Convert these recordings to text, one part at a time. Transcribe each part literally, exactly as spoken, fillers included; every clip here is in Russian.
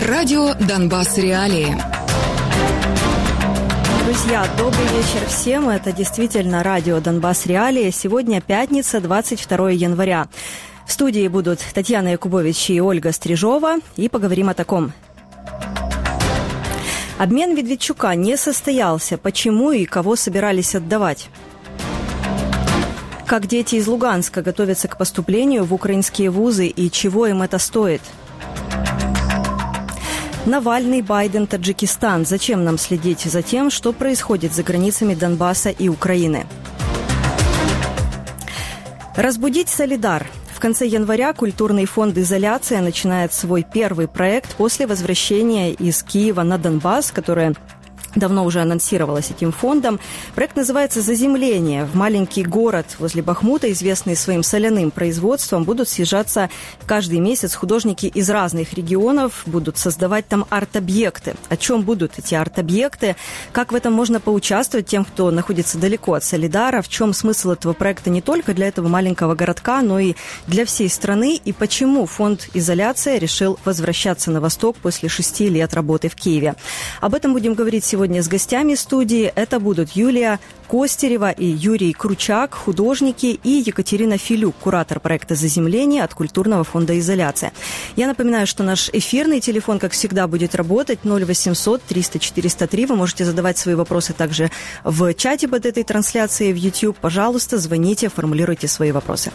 Радио «Донбасс. Реалии». Друзья, добрый вечер всем. Это действительно радио «Донбасс. Реалии». Сегодня пятница, двадцать второе января. В студии будут Татьяна Якубович и Ольга Стрижова. И поговорим о таком. Обмен Медведчука не состоялся. Почему и кого собирались отдавать? Как дети из Луганска готовятся к поступлению в украинские вузы и чего им это стоит? Навальный, Байден, Таджикистан. Зачем нам следить за тем, что происходит за границами Донбасса и Украины? Разбудить Солидар. В конце января культурный фонд «Изоляция» начинает свой первый проект после возвращения из Киева на Донбасс, которое давно уже анонсировалось этим фондом. Проект называется «Заземление». В маленький город возле Бахмута, известный своим соляным производством, будут съезжаться каждый месяц художники из разных регионов, будут создавать там арт-объекты. О чем будут эти арт-объекты? Как в этом можно поучаствовать тем, кто находится далеко от Солидара? В чем смысл этого проекта не только для этого маленького городка, но и для всей страны? И почему фонд «Изоляция» решил возвращаться на восток после шести лет работы в Киеве? Об этом будем говорить сегодня. Сегодня с гостями студии. Это будут Юлия Костерева и Юрий Кручак, художники, и Екатерина Филюк, куратор проекта «Заземление» от культурного фонда «Изоляция». Я напоминаю, что наш эфирный телефон, как всегда, будет работать ноль восемьсот триста четыреста три. Вы можете задавать свои вопросы также в чате под этой трансляцией в YouTube. Пожалуйста, звоните, формулируйте свои вопросы.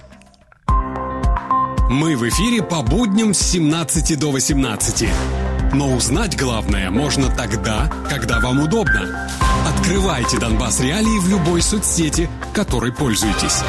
Мы в эфире по будням с семнадцати до восемнадцати. Но узнать главное можно тогда, когда вам удобно. Открывайте «Донбасс. Реалии» в любой соцсети, которой пользуетесь.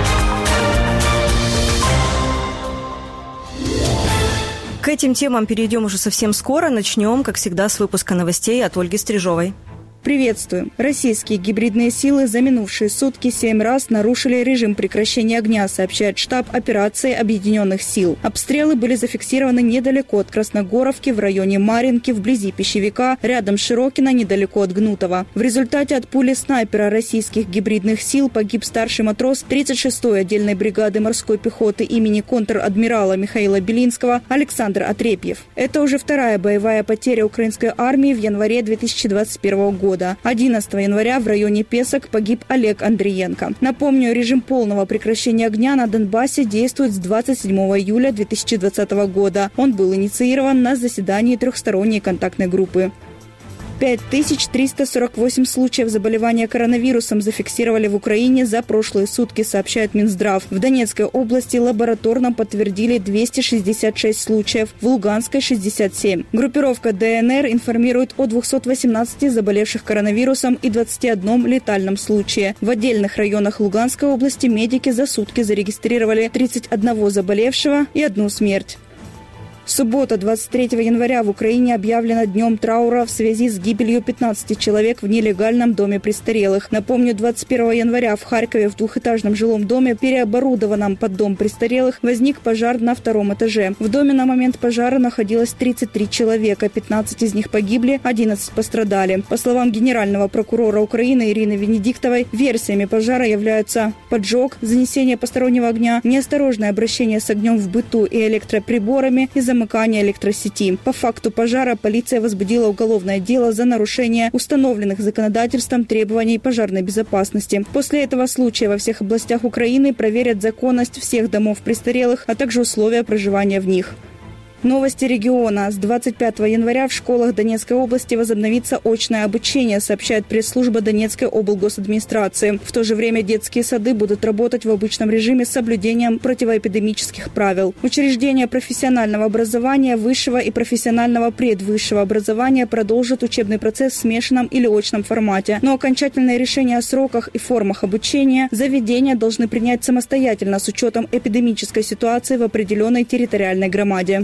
К этим темам перейдем уже совсем скоро. Начнем, как всегда, с выпуска новостей от Ольги Стрижовой. Приветствую. Российские гибридные силы за минувшие сутки семь раз нарушили режим прекращения огня, сообщает штаб операции Объединенных сил. Обстрелы были зафиксированы недалеко от Красногоровки, в районе Марьинки, вблизи Пищевика, рядом с Широкино, недалеко от Гнутова. В результате от пули снайпера российских гибридных сил погиб старший матрос тридцать шестой отдельной бригады морской пехоты имени контр-адмирала Михаила Белинского Александр Отрепьев. Это уже вторая боевая потеря украинской армии в январе две тысячи двадцать первого года. одиннадцатого января в районе Песок погиб Олег Андриенко. Напомню, режим полного прекращения огня на Донбассе действует с двадцать седьмого июля две тысячи двадцатого года. Он был инициирован на заседании трехсторонней контактной группы. пять тысяч триста сорок восемь случаев заболевания коронавирусом зафиксировали в Украине за прошлые сутки, сообщает Минздрав. В Донецкой области лабораторно подтвердили двести шестьдесят шесть случаев, в Луганской – шестьдесят семь. Группировка ДНР информирует о двухстах восемнадцати заболевших коронавирусом и двадцати одном летальном случае. В отдельных районах Луганской области медики за сутки зарегистрировали тридцать одного заболевшего и одну смерть. Суббота, двадцать третьего января, в Украине объявлена днем траура в связи с гибелью пятнадцати человек в нелегальном доме престарелых. Напомню, двадцать первого января в Харькове в двухэтажном жилом доме, переоборудованном под дом престарелых, возник пожар на втором этаже. В доме на момент пожара находилось тридцать три человека, пятнадцать из них погибли, одиннадцать пострадали. По словам генерального прокурора Украины Ирины Венедиктовой, версиями пожара являются поджог, занесение постороннего огня, неосторожное обращение с огнем в быту и электроприборами и замыкание электросети. По факту пожара полиция возбудила уголовное дело за нарушение установленных законодательством требований пожарной безопасности. После этого случая во всех областях Украины проверят законность всех домов престарелых, а также условия проживания в них. Новости региона. С двадцать пятого января в школах Донецкой области возобновится очное обучение, сообщает пресс-служба Донецкой облгосадминистрации. В то же время детские сады будут работать в обычном режиме с соблюдением противоэпидемических правил. Учреждения профессионального образования, высшего и профессионального предвысшего образования продолжат учебный процесс в смешанном или очном формате. Но окончательное решение о сроках и формах обучения заведения должны принять самостоятельно с учетом эпидемической ситуации в определенной территориальной громаде.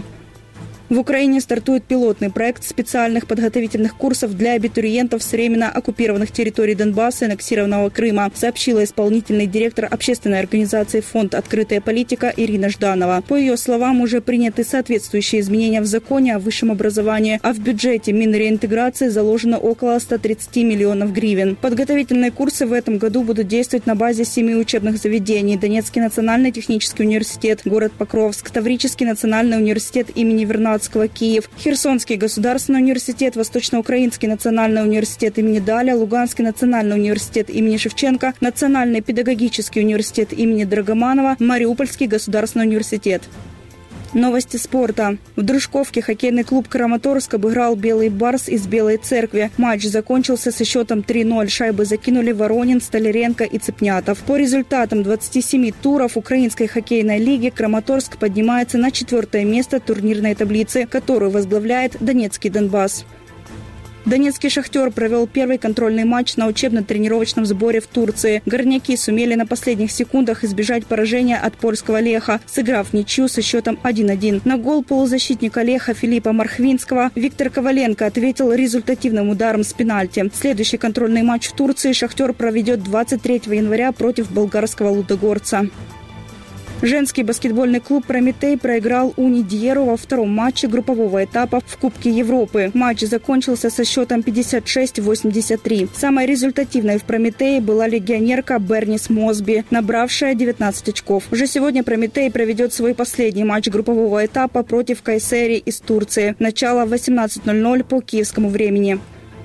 В Украине стартует пилотный проект специальных подготовительных курсов для абитуриентов с временно оккупированных территорий Донбасса и аннексированного Крыма, сообщила исполнительный директор общественной организации «Фонд Открытая политика» Ирина Жданова. По ее словам, уже приняты соответствующие изменения в законе о высшем образовании, а в бюджете Минреинтеграции заложено около ста тридцати миллионов гривен. Подготовительные курсы в этом году будут действовать на базе семи учебных заведений: Донецкий национальный технический университет, город Покровск, Таврический национальный университет имени Вернадского, Кіровоградского, Киев, Херсонский государственный университет, Восточноукраинский национальный университет имени Даля, Луганский национальный университет имени Шевченко, Национальный педагогический университет имени Драгоманова, Мариупольский государственный университет. Новости спорта. В Дружковке хоккейный клуб «Краматорск» обыграл «Белый Барс» из Белой Церкви. Матч закончился со счетом три ноль. Шайбы закинули Воронин, Столяренко и Цепнятов. По результатам двадцати семи туров Украинской хоккейной лиги Краматорск поднимается на четвертое место турнирной таблицы, которую возглавляет Донецкий Донбасс. Донецкий «Шахтер» провел первый контрольный матч на учебно-тренировочном сборе в Турции. Горняки сумели на последних секундах избежать поражения от польского Леха, сыграв в ничью со счетом один один. На гол полузащитника Леха Филиппа Мархвинского Виктор Коваленко ответил результативным ударом с пенальти. Следующий контрольный матч в Турции «Шахтер» проведет двадцать третьего января против болгарского Лудогорца. Женский баскетбольный клуб «Прометей» проиграл Уни Дьеру во втором матче группового этапа в Кубке Европы. Матч закончился со счетом пятьдесят шесть восемьдесят три. Самой результативной в «Прометее» была легионерка Бернис Мосби, набравшая девятнадцать очков. Уже сегодня «Прометей» проведет свой последний матч группового этапа против Кайсери из Турции. Начало в восемнадцать ноль ноль по киевскому времени.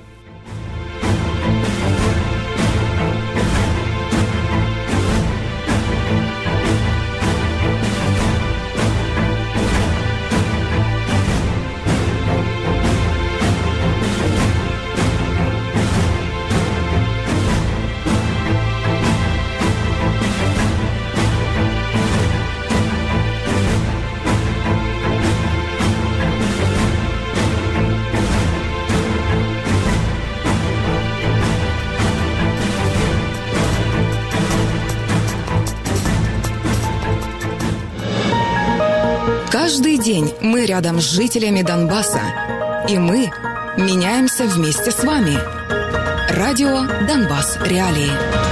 Каждый день мы рядом с жителями Донбасса, и мы меняемся вместе с вами. Радио «Донбасс. Реалии».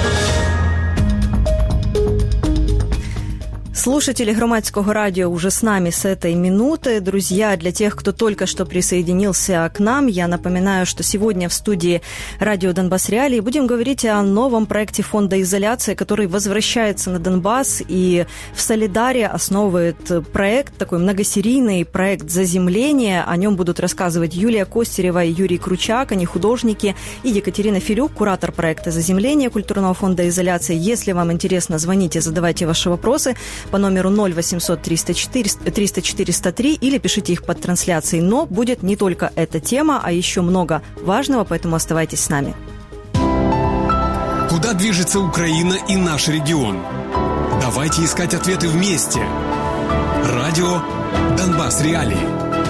Слушатели Громадского радио уже с нами с этой минуты. Друзья, для тех, кто только что присоединился к нам, я напоминаю, что сегодня в студии радио «Донбасс Реалии» будем говорить о новом проекте фонда изоляции, который возвращается на Донбасс и в Солидаре основывает проект, такой многосерийный проект заземления. О нем будут рассказывать Юлия Костерева и Юрий Кручак, они художники, и Екатерина Филюк, куратор проекта заземления культурного фонда изоляции. Если вам интересно, звоните, задавайте ваши вопросы по номеру ноль восемьсот триста четыреста три или пишите их под трансляцией. Но будет не только эта тема, а еще много важного, поэтому оставайтесь с нами. Куда движется Украина и наш регион? Давайте искать ответы вместе. Радио «Донбасс Реалии».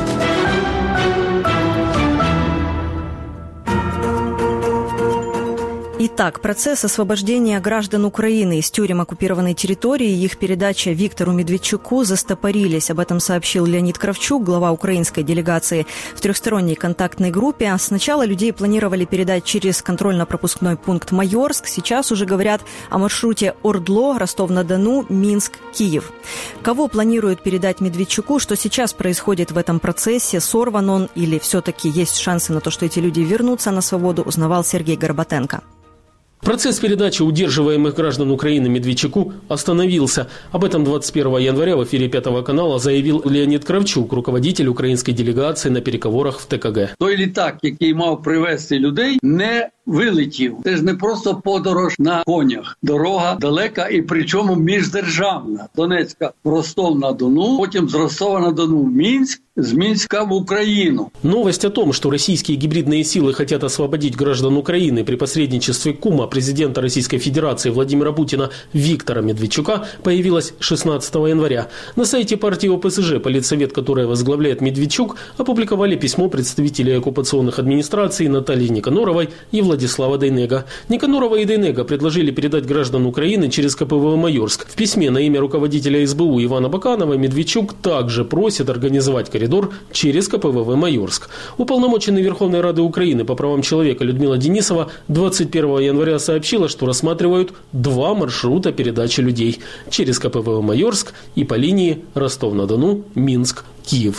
Итак, процесс освобождения граждан Украины из тюрем оккупированной территории и их передача Виктору Медведчуку застопорились. Об этом сообщил Леонид Кравчук, глава украинской делегации в трехсторонней контактной группе. Сначала людей планировали передать через контрольно-пропускной пункт Майорск. Сейчас уже говорят о маршруте Ордло, Ростов-на-Дону, Минск, Киев. Кого планируют передать Медведчуку? Что сейчас происходит в этом процессе? Сорван он или все-таки есть шансы на то, что эти люди вернутся на свободу, узнавал Сергей Горбатенко. Процесс передачи удерживаемых граждан Украины Медведчуку остановился. Об этом двадцать первого января в эфире Пятого канала заявил Леонід Кравчук, руководитель української делегації на переговорах в ТКГ. Той літак, який мав привезти людей, не вилетів. Це ж не просто подорож на конях. Дорога далека і причому міждержавна. Донецька в Ростов-на-Дону, потім з Ростова-на-Дону в Мінськ, с Минска в Украину. Новость о том, что российские гибридные силы хотят освободить граждан Украины при посредничестве кума президента Российской Федерации Владимира Путина Виктора Медведчука, появилась шестнадцатого января. На сайте партии ОПСЖ политсовет, которое возглавляет Медведчук, опубликовали письмо представителей оккупационных администраций Натальи Никаноровой и Владислава Дейнега. Никанорова и Дейнега предложили передать граждан Украины через КПВВ Майорск. В письме на имя руководителя СБУ Ивана Баканова Медведчук также просит организовать коридор через КПВВ Майорск. Уполномоченный Верховной Рады Украины по правам человека Людмила Денисова двадцать первого января сообщила, что рассматривают два маршрута передачи людей через КПВВ Майорск и по линии Ростов-на-Дону, Минск, Киев.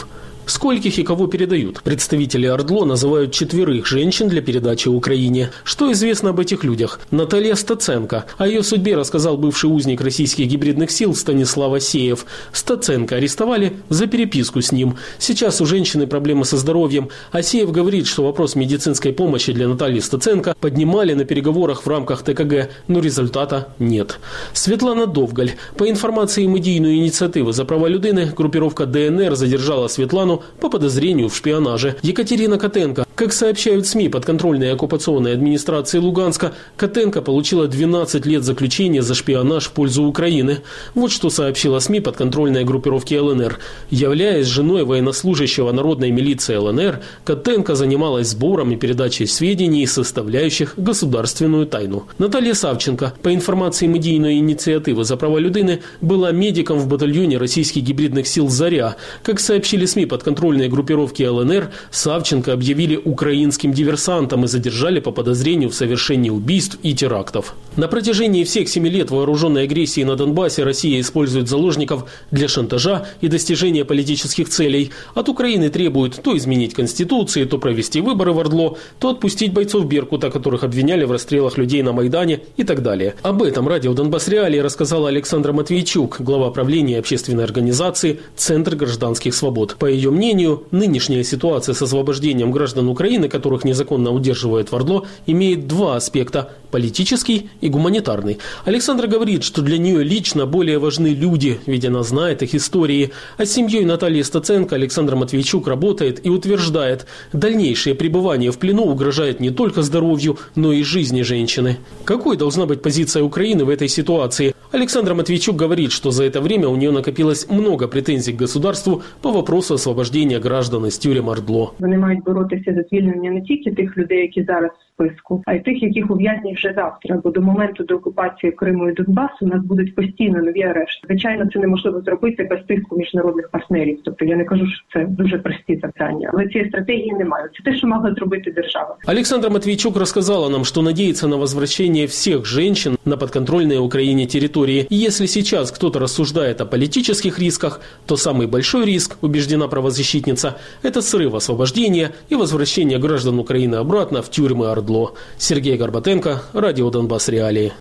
Скольких и кого передают? Представители ОРДЛО называют четверых женщин для передачи Украине. Что известно об этих людях? Наталья Стаценко. О ее судьбе рассказал бывший узник российских гибридных сил Станислав Асеев. Стаценко арестовали за переписку с ним. Сейчас у женщины проблемы со здоровьем. Асеев говорит, что вопрос медицинской помощи для Натальи Стаценко поднимали на переговорах в рамках ТКГ, но результата нет. Светлана Довгаль. По информации медийной инициативы «За права людини», группировка ДНР задержала Светлану по подозрению в шпионаже. Екатерина Котенко. Как сообщают СМИ подконтрольной оккупационной администрации Луганска, Котенко получила двенадцать лет заключения за шпионаж в пользу Украины. Вот что сообщила СМИ подконтрольной группировки ЛНР. Являясь женой военнослужащего народной милиции ЛНР, Котенко занималась сбором и передачей сведений, составляющих государственную тайну. Наталья Савченко, по информации медийной инициативы «За права людини», была медиком в батальоне российских гибридных сил «Заря». Как сообщили СМИ подконтрольной группировки ЛНР, Савченко объявили украинским диверсантом и задержали по подозрению в совершении убийств и терактов. На протяжении всех семи лет вооруженной агрессии на Донбассе Россия использует заложников для шантажа и достижения политических целей. От Украины требуют то изменить Конституцию, то провести выборы в ОРДЛО, то отпустить бойцов Беркута, которых обвиняли в расстрелах людей на Майдане и так далее. Об этом радио «Донбасс Реалии» рассказала Александра Матвейчук, глава правления общественной организации «Центр гражданских свобод». По ее мнению, нынешняя ситуация с освобождением граждан Украины, которых незаконно удерживают в ОРДЛО, имеет два аспекта – политический и гуманитарный. Александра говорит, что для нее лично более важны люди, ведь она знает их истории. А с семьей Натальи Стаценко Александра Матвейчук работает и утверждает, дальнейшее пребывание в плену угрожает не только здоровью, но и жизни женщины. Какой должна быть позиция Украины в этой ситуации? Александра Матвейчук говорит, что за это время у нее накопилось много претензий к государству по вопросу освобождения граждан из тюрем ОРДЛО. Вони мають боротися за звільнення не тільки тих людей, які зараз в списку, а й тих, яких ув'язнять вже завтра. Бо до моменту деокупації Криму і Донбасу у нас будуть постійно нові арешти. Звичайно, це неможливо зробити без тиску міжнародних партнерів. Тобто я не кажу, що це дуже прості завдання. Але цієї стратегії немає. Це те, що могла зробити держава. Александра Матвейчук рассказала нам, что надеется на возвращение всех женщин на подконтрольные Украине территории. И если сейчас кто-то рассуждает о политических рисках, то самый большой риск, убеждена правозащитница, это срыв освобождения и возвращение граждан Украины обратно в тюрьмы ОРДЛО. Сергей Горбатенко, радио «Донбасс Реалии».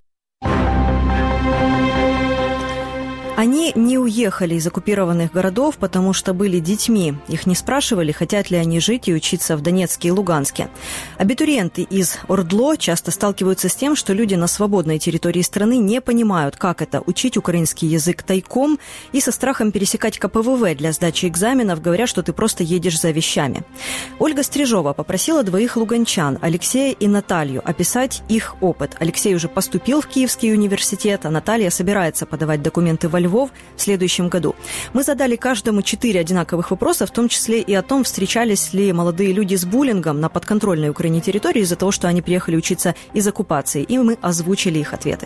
Они не уехали из оккупированных городов, потому что были детьми. Их не спрашивали, хотят ли они жить и учиться в Донецке и Луганске. Абитуриенты из ОРДЛО часто сталкиваются с тем, что люди на свободной территории страны не понимают, как это – учить украинский язык тайком и со страхом пересекать ка пэ вэ вэ для сдачи экзаменов, говоря, что ты просто едешь за вещами. Ольга Стрижова попросила двоих луганчан, Алексея и Наталью, описать их опыт. Алексей уже поступил в Киевский университет, а Наталья собирается подавать документы во Львов в следующем году. Мы задали каждому четыре одинаковых вопроса, в том числе и о том, встречались ли молодые люди с буллингом на подконтрольной Украине территории из-за того, что они приехали учиться из оккупации. И мы озвучили их ответы.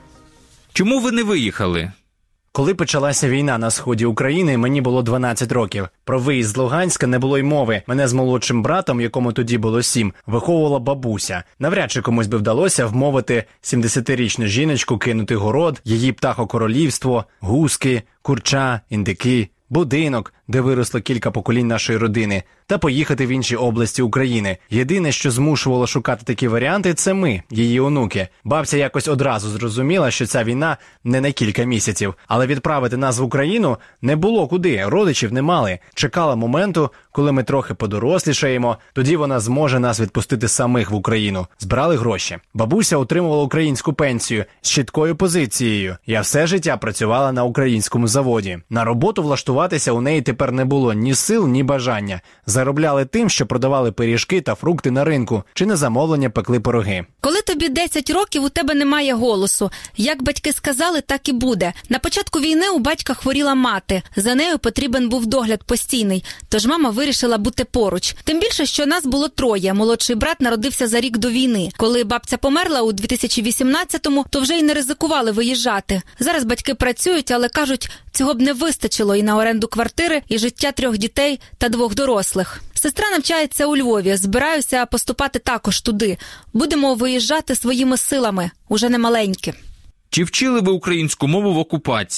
Чому ви не виїхали? Коли почалася війна на сході України, мені було дванадцять років. Про виїзд з Луганська не було й мови. Мене з молодшим братом, якому тоді було сім, виховувала бабуся. Навряд чи комусь би вдалося вмовити сімдесятирічну жіночку кинути город, її птахокоролівство, гуски, курча, індики, будинок, де виросло кілька поколінь нашої родини, та поїхати в інші області України. Єдине, що змушувало шукати такі варіанти, це ми, її онуки. Бабця якось одразу зрозуміла, що ця війна не на кілька місяців. Але відправити нас в Україну не було куди, родичів не мали. Чекала моменту, коли ми трохи подорослішаємо, тоді вона зможе нас відпустити самих в Україну. Збирали гроші. Бабуся отримувала українську пенсію з чіткою позицією. Я все життя працювала на українському заводі. На роботу влаштуватися у неї тепер не було ні сил, ні бажання. Заробляли тим, що продавали пиріжки та фрукти на ринку, чи на замовлення пекли пироги. Коли тобі десять років, у тебе немає голосу. Як батьки сказали, так і буде. На початку війни у батька хворіла мати. За нею потрібен був догляд постійний. Тож мама вирішила бути поруч. Тим більше, що нас було троє. Молодший брат народився за рік до війни. Коли бабця померла у дві тисячі вісімнадцятому, то вже й не ризикували виїжджати. Зараз батьки працюють, але кажуть, цього б не вистачило і на оренду квартири, і життя трьох дітей та двох дорослих. Сестра навчається у Львові, збираюся поступати також туди. Будемо виїжджати своїми силами, уже не маленькі. Чи вчили ви українську мову в окупації?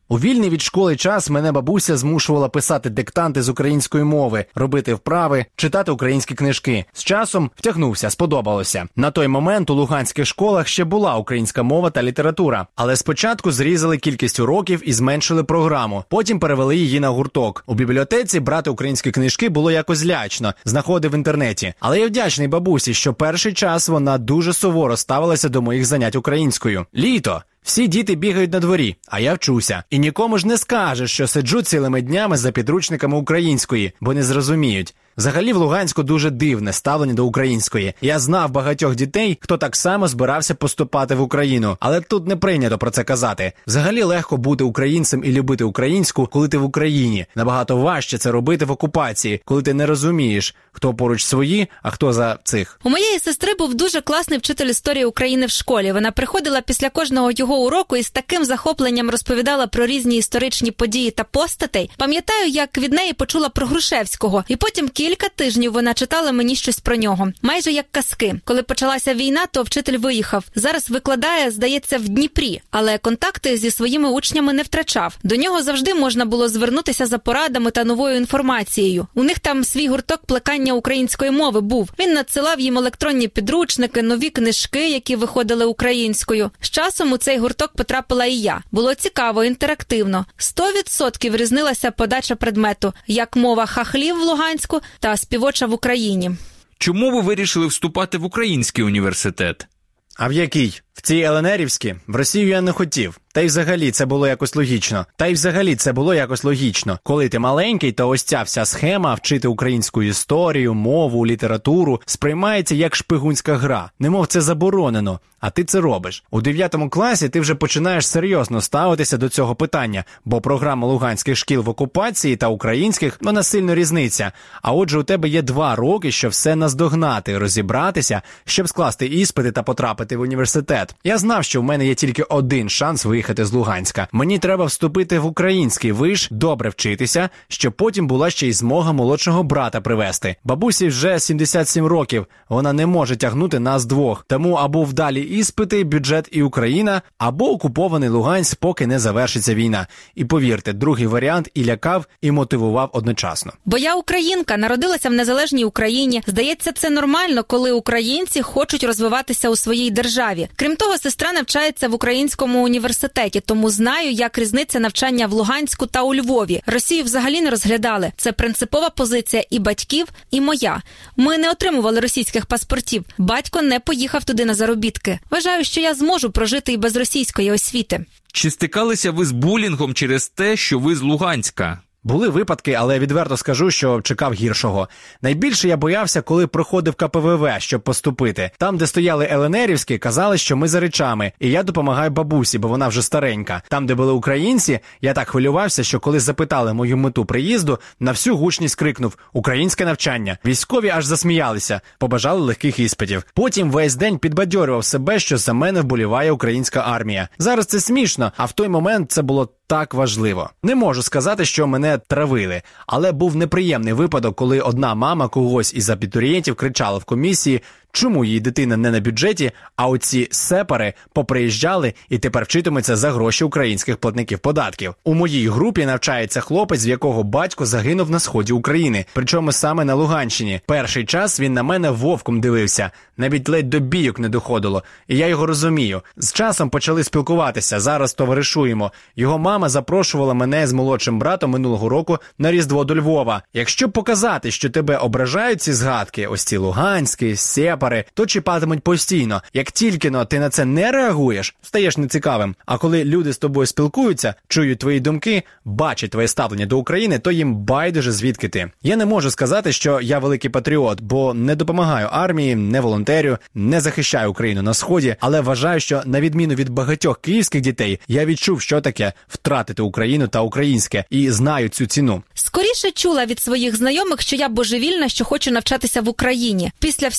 У вільний від школи час мене бабуся змушувала писати диктанти з української мови, робити вправи, читати українські книжки. З часом втягнувся, сподобалося. На той момент у луганських школах ще була українська мова та література. Але спочатку зрізали кількість уроків і зменшили програму. Потім перевели її на гурток. У бібліотеці брати українські книжки було якось лячно, знаходив в інтернеті. Але я вдячний бабусі, що перший час вона дуже суворо ставилася до моїх занять українською. Літо. Всі діти бігають на дворі, а я вчуся. І нікому ж не скажеш, що сиджу цілими днями за підручниками української, бо не зрозуміють. Взагалі в Луганську дуже дивне ставлення до української. Я знав багатьох дітей, хто так само збирався поступати в Україну. Але тут не прийнято про це казати. Взагалі легко бути українцем і любити українську, коли ти в Україні. Набагато важче це робити в окупації, коли ти не розумієш, хто поруч свої, а хто за цих. У моєї сестри був дуже класний вчитель історії України в школі. Вона приходила після кожного його уроку і з таким захопленням розповідала про різні історичні події та постатей. Пам'ятаю, як від неї почула про Грушевського. І потім кілька тижнів вона читала мені щось про нього. Майже як казки. Коли почалася війна, то вчитель виїхав. Зараз викладає, здається, в Дніпрі. Але контакти зі своїми учнями не втрачав. До нього завжди можна було звернутися за порадами та новою інформацією. У них там свій гурток плекання української мови був. Він надсилав їм електронні підручники, нові книжки, які виходили українською. З часом у цей гурток потрапила і я. Було цікаво, інтерактивно. Сто відсотків різнилася подача предмету, як мова хахлів в Луганську та співоча в Україні. Чому ви вирішили вступати в український університет? А в який? В цій ЛНРівській? В Росію я не хотів. Та й взагалі це було якось логічно. Та й взагалі це було якось логічно. Коли ти маленький, то ось ця вся схема вчити українську історію, мову, літературу сприймається як шпигунська гра. Немов це заборонено, а ти це робиш. У дев'ятому класі ти вже починаєш серйозно ставитися до цього питання, бо програма луганських шкіл в окупації та українських, вона сильно різниця. А отже, у тебе є два роки, щоб все наздогнати, розібратися, щоб скласти іспити та потрапити в університет. Я знав, що в мене є тільки один шанс виїхати з Луганська. Мені треба вступити в український виш, добре вчитися, щоб потім була ще й змога молодшого брата привезти. Бабусі вже сімдесят сім років, вона не може тягнути нас двох. Тому або вдалі іспити, бюджет і Україна, або окупований Луганськ, поки не завершиться війна. І повірте, другий варіант і лякав, і мотивував одночасно. Бо я українка, народилася в незалежній Україні. Здається, це нормально, коли українці хочуть розвиватися у своїй державі. Крім того, сестра навчається в українському університеті, тому знаю, як різниця навчання в Луганську та у Львові. Росію взагалі не розглядали. Це принципова позиція і батьків, і моя. Ми не отримували російських паспортів. Батько не поїхав туди на заробітки. Вважаю, що я зможу прожити і без російської освіти. Чи стикалися ви з булінгом через те, що ви з Луганська? Були випадки, але відверто скажу, що чекав гіршого. Найбільше я боявся, коли проходив ка пе ве ве, щоб поступити. Там, де стояли ЛНРівські, казали, що ми за речами, і я допомагаю бабусі, бо вона вже старенька. Там, де були українці, я так хвилювався, що коли запитали мою мету приїзду, на всю гучність крикнув «Українське навчання». Військові аж засміялися, побажали легких іспитів. Потім весь день підбадьорював себе, що за мене вболіває українська армія. Зараз це смішно, а в той момент це було так важливо. Не можу сказати, що мене травили, але був неприємний випадок, коли одна мама когось із абітурієнтів кричала в комісії, чому її дитина не на бюджеті, а оці сепари поприїжджали і тепер вчитимуться за гроші українських платників податків. У моїй групі навчається хлопець, в якого батько загинув на сході України, причому саме на Луганщині. Перший час він на мене вовком дивився, навіть ледь до бійок не доходило, і я його розумію. З часом почали спілкуватися, зараз товаришуємо. Його мама запрошувала мене з молодшим братом минулого року на Різдво до Львова. Якщо показати, що тебе ображають ці згадки, ось ці луганські, сепари, то чіпатимуть постійно. Як тільки но ти на це не реагуєш, стаєш нецікавим. А коли люди з тобою спілкуються, чують твої думки, бачать твоє ставлення до України, то їм байдуже звідки ти. Я не можу сказати, що я великий патріот, бо не допомагаю армії, не волонтерю, не захищаю Україну на Сході, але вважаю, що на відміну від багатьох київських дітей, я відчув, що таке втратити Україну та українське, і знаю цю ціну. Скоріше чула від своїх знайомих, що я божевільна, що хочу навчатися в Україні. Після всього, що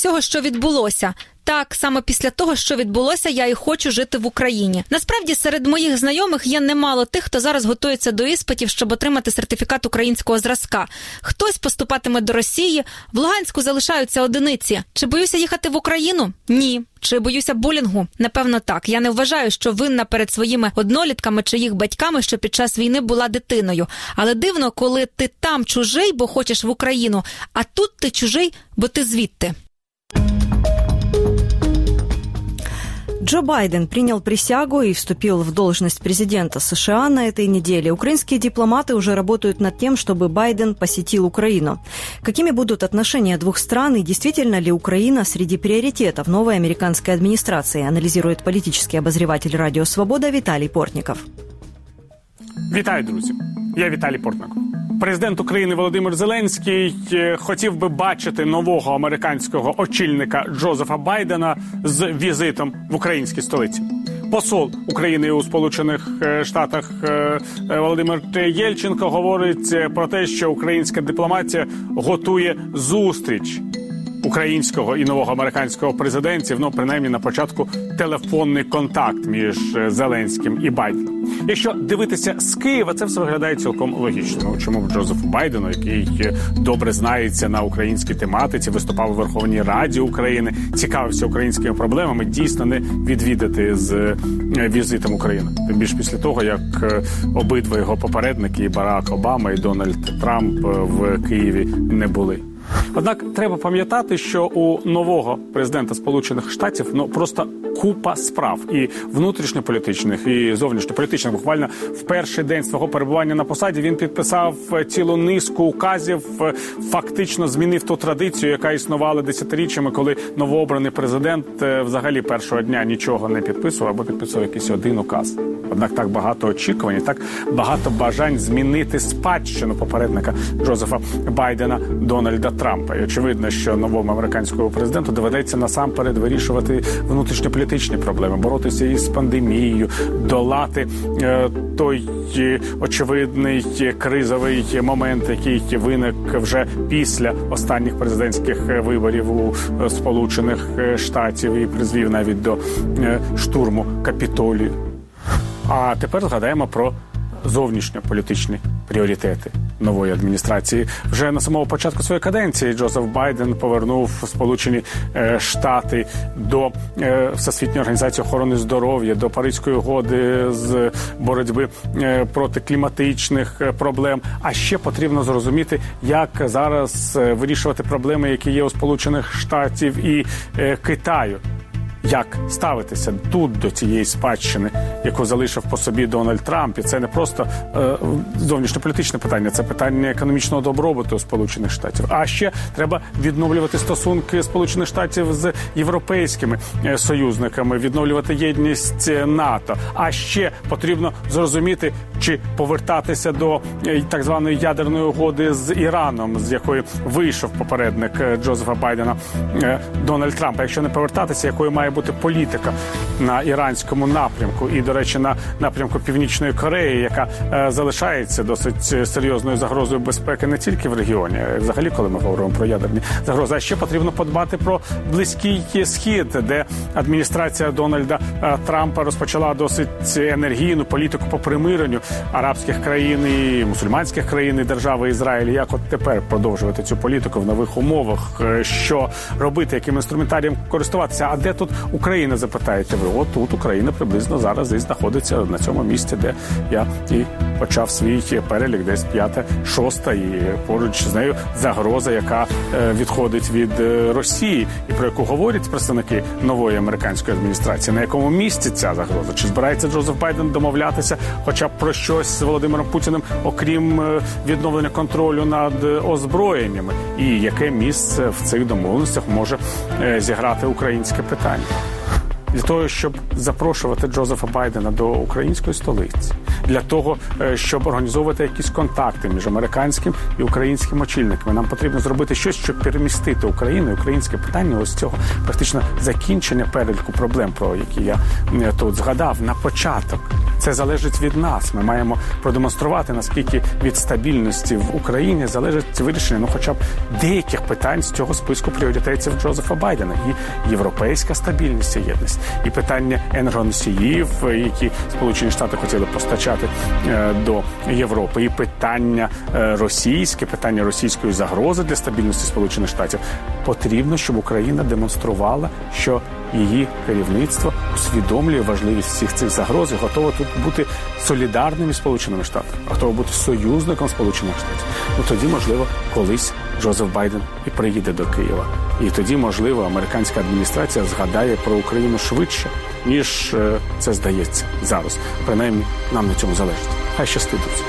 відбулося. Так, саме після того, що відбулося, я і хочу жити в Україні. Насправді, серед моїх знайомих є немало тих, хто зараз готується до іспитів, щоб отримати сертифікат українського зразка. Хтось поступатиме до Росії, в Луганську залишаються одиниці. Чи боюся їхати в Україну? Ні. Чи боюся булінгу? Напевно, так. Я не вважаю, що винна перед своїми однолітками чи їх батьками, що під час війни була дитиною. Але дивно, коли ти там чужий, бо хочеш в Україну, а тут ти чужий, бо ти звідти. Джо Байден принял присягу и вступил в должность президента США на этой неделе. Украинские дипломаты уже работают над тем, чтобы Байден посетил Украину. Какими будут отношения двух стран и действительно ли Украина среди приоритетов новой американской администрации, анализирует политический обозреватель «Радио Свобода» Виталий Портников. Вітаю, друзі! Я Віталій Портников. Президент України Володимир Зеленський хотів би бачити нового американського очільника Джозефа Байдена з візитом в українській столиці. Посол України у Сполучених Штатах Володимир Єльченко говорить про те, що українська дипломатія готує зустріч українського і нового американського президентів, ну, принаймні на початку телефонний контакт між Зеленським і Байденом. Якщо дивитися з Києва, це все виглядає цілком логічно. Чому б Джозефу Байдену, який добре знається на українській тематиці, виступав у Верховній Раді України, цікавився українськими проблемами, дійсно не відвідати з візитом Україну. Тим більше після того, як обидва його попередники, і Барак Обама, і Дональд Трамп в Києві не були. Однак треба пам'ятати, що у нового президента Сполучених Штатів ну просто купа справ і внутрішньополітичних, і зовнішньополітичних. Буквально в перший день свого перебування на посаді він підписав цілу низку указів, фактично змінив ту традицію, яка існувала десятиріччями, коли новообраний президент взагалі першого дня нічого не підписував або підписував якийсь один указ. Однак так багато очікувань, і так багато бажань змінити спадщину попередника Джозефа Байдена Дональда Трампа. І очевидно, що новому американському президенту доведеться насамперед вирішувати внутрішньополітичні проблеми, боротися із пандемією, долати е, той е, очевидний кризовий момент, який виник вже після останніх президентських виборів у е, Сполучених Штатів і призвів навіть до е, штурму Капітолію. А тепер згадаємо про зовнішньополітичні пріоритети нової адміністрації. Вже на самому початку своєї каденції Джозеф Байден повернув Сполучені Штати до Всесвітньої організації охорони здоров'я, до Паризької угоди з боротьби проти кліматичних проблем. А ще потрібно зрозуміти, як зараз вирішувати проблеми, які є у Сполучених Штатів і Китаю. Як ставитися тут до цієї спадщини, яку залишив по собі Дональд Трамп. І це не просто е, зовнішньополітичне питання, це питання економічного добробуту Сполучених Штатів. А ще треба відновлювати стосунки Сполучених Штатів з європейськими е, союзниками, відновлювати єдність НАТО. А ще потрібно зрозуміти, чи повертатися до е, так званої ядерної угоди з Іраном, з якої вийшов попередник Джозефа Байдена е, Дональд Трамп. А якщо не повертатися, якою має бути політика на іранському напрямку і, до речі, на напрямку Північної Кореї, яка е, залишається досить серйозною загрозою безпеки не тільки в регіоні, а взагалі, коли ми говоримо про ядерні загрози. А ще потрібно подбати про Близький Схід, де адміністрація Дональда е, Трампа розпочала досить енергійну політику по примиренню арабських країн і мусульманських країн і держави Ізраїль. Як от тепер продовжувати цю політику в нових умовах? Що робити, яким інструментарієм користуватися? А де тут Україна, запитаєте ви? От тут Україна приблизно зараз і знаходиться на цьому місці, де я і почав свій перелік, десь п'яте, шоста, і поруч з нею загроза, яка е, відходить від е, Росії, і про яку говорять представники нової американської адміністрації. На якому місці ця загроза? Чи збирається Джозеф Байден домовлятися хоча б про щось з Володимиром Путіним, окрім е, відновлення контролю над озброєннями? І яке місце в цих домовленостях може е, зіграти українське питання? Для того, щоб запрошувати Джозефа Байдена до української столиці, для того, щоб організовувати якісь контакти між американським і українським очільниками, нам потрібно зробити щось, щоб перемістити Україну і українське питання ось цього практично закінчення переліку проблем, про які я тут згадав, на початок Це залежить від нас. Ми маємо продемонструвати, наскільки від стабільності в Україні залежить вирішення, ну, хоча б деяких питань з цього списку пріоритетів Джозефа Байдена. І європейська стабільність і єдність, і питання енергоносіїв, які Сполучені Штати хотіли постачати е, до Європи, і питання е, російське, питання російської загрози для стабільності Сполучених Штатів. Потрібно, щоб Україна демонструвала, що її керівництво усвідомлює важливість всіх цих загроз і готово тут бути солідарним із Сполученими Штатами, готово бути союзником Сполучених Штатів. Ну тоді, можливо, колись Джозеф Байден і приїде до Києва. І тоді, можливо, американська адміністрація згадає про Україну швидше, ніж е, це здається зараз. Принаймні, нам на цьому залежить. Хай щастить, друзі.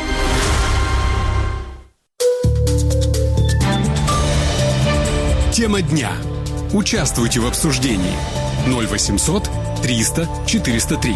Тема дня. Участвуйте в обсуждении. ноль восемьсот триста четыреста три.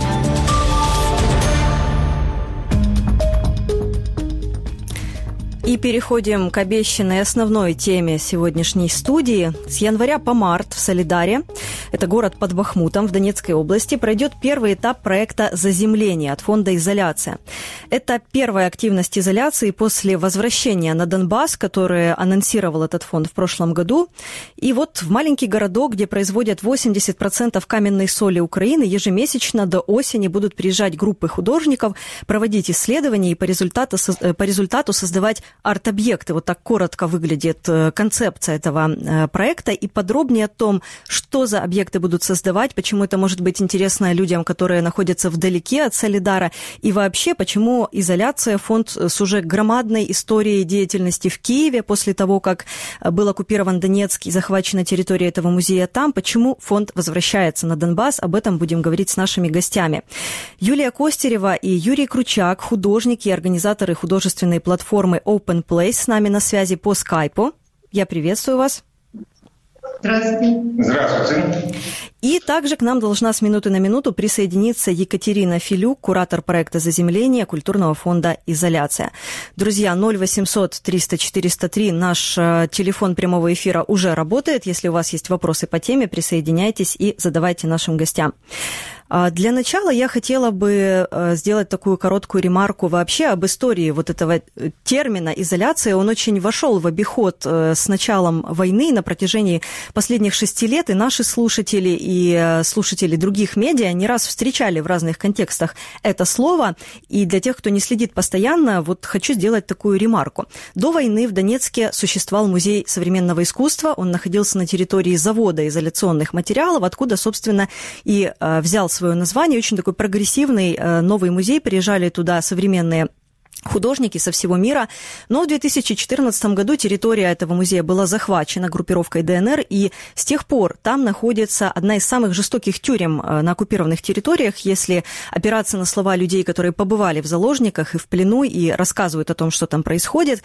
И переходим к обещанной основной теме сегодняшней студии. С января по март в Солидаре, это город под Бахмутом в Донецкой области, пройдет первый этап проекта «Заземление» от фонда «Изоляция». Это первая активность изоляции после возвращения на Донбасс, который анонсировал этот фонд в прошлом году. И вот в маленький городок, где производят восемьдесят процентов каменной соли Украины, ежемесячно до осени будут приезжать группы художников, проводить исследования и по результату, по результату создавать арт-объекты. Вот так коротко выглядит концепция этого проекта. И подробнее о том, что за объекты будут создавать, почему это может быть интересно людям, которые находятся вдалеке от Солидара, и вообще, почему изоляция, фонд с уже громадной историей деятельности в Киеве после того, как был оккупирован Донецк и захвачена территория этого музея там, почему фонд возвращается на Донбасс, об этом будем говорить с нашими гостями. Юлия Костерева и Юрий Кручак, художники и организаторы художественной платформы Open Place, с нами на связи по скайпу. Я приветствую вас. Здравствуйте. Здравствуйте. И также к нам должна с минуты на минуту присоединиться Екатерина Филюк, куратор проекта «Заземление» культурного фонда «Изоляция». Друзья, ноль восемьсот триста четыреста три, наш телефон прямого эфира уже работает. Если у вас есть вопросы по теме, присоединяйтесь и задавайте нашим гостям. Для начала я хотела бы сделать такую короткую ремарку вообще об истории вот этого термина «изоляция». Он очень вошел в обиход с началом войны на протяжении последних шести лет, и наши слушатели и слушатели других медиа не раз встречали в разных контекстах это слово. И для тех, кто не следит постоянно, вот хочу сделать такую ремарку. До войны в Донецке существовал музей современного искусства. Он находился на территории завода изоляционных материалов, откуда, собственно, и взял свое название. Очень такой прогрессивный новый музей. Приезжали туда современные художники со всего мира. Но в две тысячи четырнадцатом году территория этого музея была захвачена группировкой ДНР, и с тех пор там находится одна из самых жестоких тюрем на оккупированных территориях. Если опираться на слова людей, которые побывали в заложниках и в плену, и рассказывают о том, что там происходит.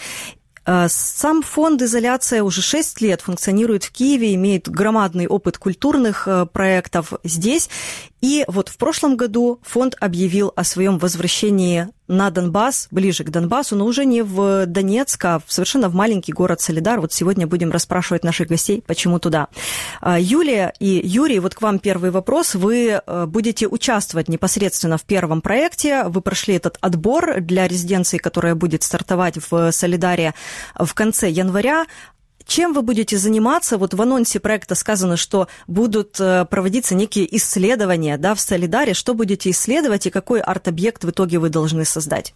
Сам фонд «Изоляция» уже шесть лет функционирует в Киеве, имеет громадный опыт культурных проектов здесь. И вот в прошлом году фонд объявил о своем возвращении на Донбасс, ближе к Донбассу, но уже не в Донецк, а совершенно в маленький город Солидар. Вот сегодня будем расспрашивать наших гостей, почему туда. Юлия и Юрий, вот к вам первый вопрос. Вы будете участвовать непосредственно в первом проекте. Вы прошли этот отбор для резиденции, которая будет стартовать в Солидаре в конце января. Чем вы будете заниматься? Вот в анонсе проекта сказано, что будут проводиться некие исследования, да, в Солидаре. Что будете исследовать и какой арт-объект в итоге вы должны создать?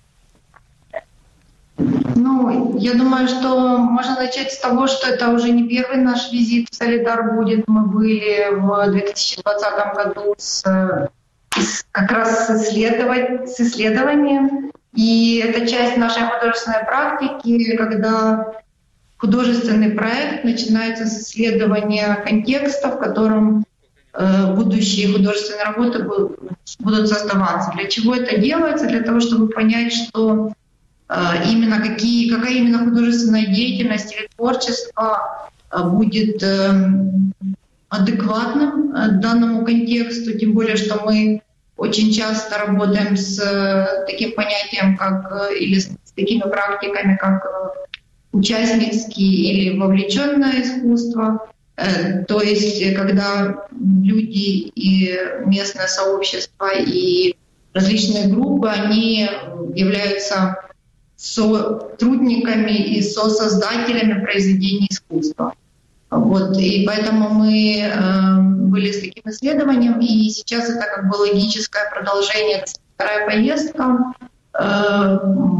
Ну, я думаю, что можно начать с того, что это уже не первый наш визит в Солидар будет. Мы были в две тысячи двадцатом году с, с, как раз с, исследовать, с исследованием. И это часть нашей художественной практики, когда художественный проект начинается с исследования контекста, в котором э, будущие художественные работы будут создаваться. Для чего это делается? Для того, чтобы понять, что э, именно какие, какая именно художественная деятельность или творчество э, будет э, адекватным э, данному контексту, тем более, что мы очень часто работаем с э, таким понятием, как э, или с такими практиками, как э, участнический или вовлеченное искусство, то есть когда люди и местное сообщество, и различные группы, они являются сотрудниками и сосоздателями произведений искусства. Вот. И поэтому мы э, были с таким исследованием, и сейчас это как бы логическое продолжение, вторая поездка. Э,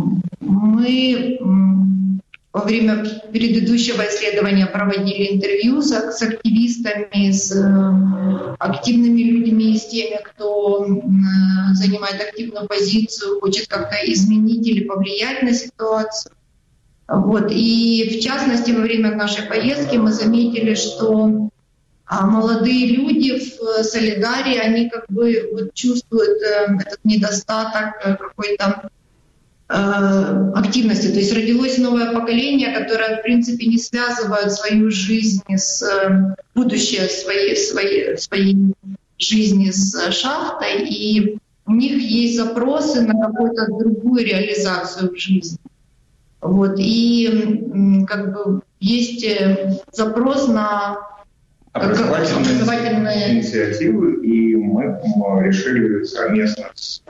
мы во время предыдущего исследования проводили интервью с, с активистами, с э, активными людьми, с теми, кто э, занимает активную позицию, хочет как-то изменить или повлиять на ситуацию. Вот. И в частности, во время нашей поездки мы заметили, что а, молодые люди в Солидаре, они как бы вот, чувствуют э, этот недостаток э, какой-то активности. То есть родилось новое поколение, которое, в принципе, не связывает свою жизнь с будущее своей, своей, своей жизни с шахтой, и у них есть запросы на какую-то другую реализацию в жизни. Вот. И как бы есть запрос на образовательные, образовательные инициативы, и мы решили совместно с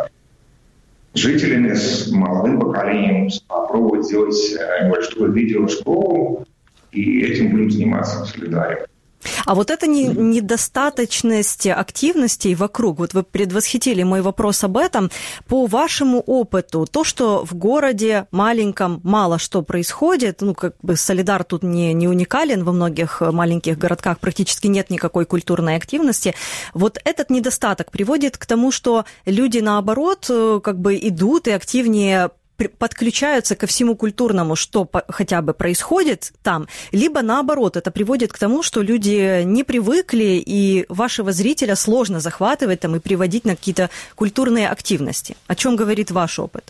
жителями, с молодым поколением попробовать сделать небольшую видеошколу, и этим будем заниматься в Солидаре. А вот эта не, недостаточность активностей вокруг, вот вы предвосхитили мой вопрос об этом, по вашему опыту, то, что в городе маленьком мало что происходит, ну, как бы Солидар тут не, не уникален, во многих маленьких городках практически нет никакой культурной активности, вот этот недостаток приводит к тому, что люди, наоборот, как бы идут и активнее подключаются ко всему культурному, что хотя бы происходит там, либо наоборот, это приводит к тому, что люди не привыкли, и вашего зрителя сложно захватывать там, и приводить на какие-то культурные активности. О чем говорит ваш опыт?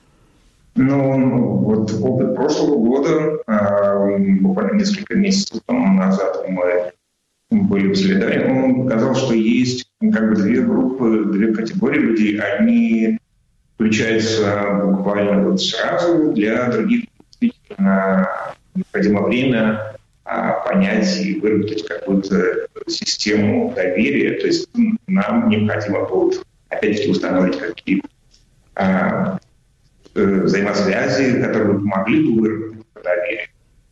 Ну, вот опыт прошлого года, буквально несколько месяцев назад мы были в Солидаре, он показал, что есть как бы две группы, две категории людей. Они включается буквально вот сразу, для других действительно необходимо время а, понять и выработать какую-то систему доверия. То есть нам необходимо будет опять-таки установить какие-то а, взаимосвязи, которые бы помогли бы выработать доверие.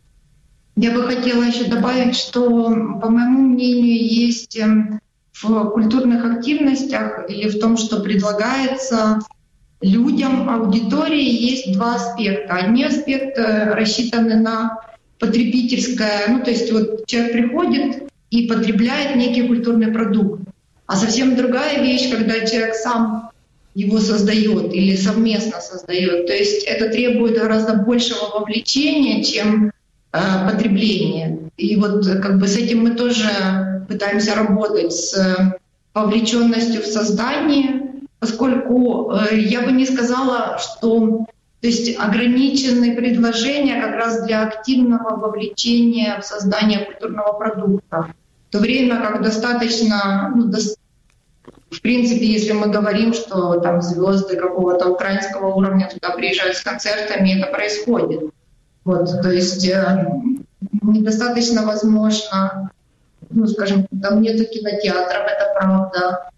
Я бы хотела еще добавить, что, по моему мнению, есть в культурных активностях или в том, что предлагается людям, аудитории, есть два аспекта. Одни аспекты рассчитаны на потребительское, ну то есть вот человек приходит и потребляет некий культурный продукт. А совсем другая вещь, когда человек сам его создает или совместно создает. То есть это требует гораздо большего вовлечения, чем э, потребление. И вот как бы с этим мы тоже пытаемся работать, с вовлеченностью в создание, поскольку э, я бы не сказала, что то есть ограничены предложения как раз для активного вовлечения в создание культурного продукта. В то время как достаточно, ну, до, в принципе, если мы говорим, что там звезды какого-то украинского уровня туда приезжают с концертами, это происходит. Вот, то есть э, недостаточно возможно, ну, скажем, там нету кинотеатров, это правда.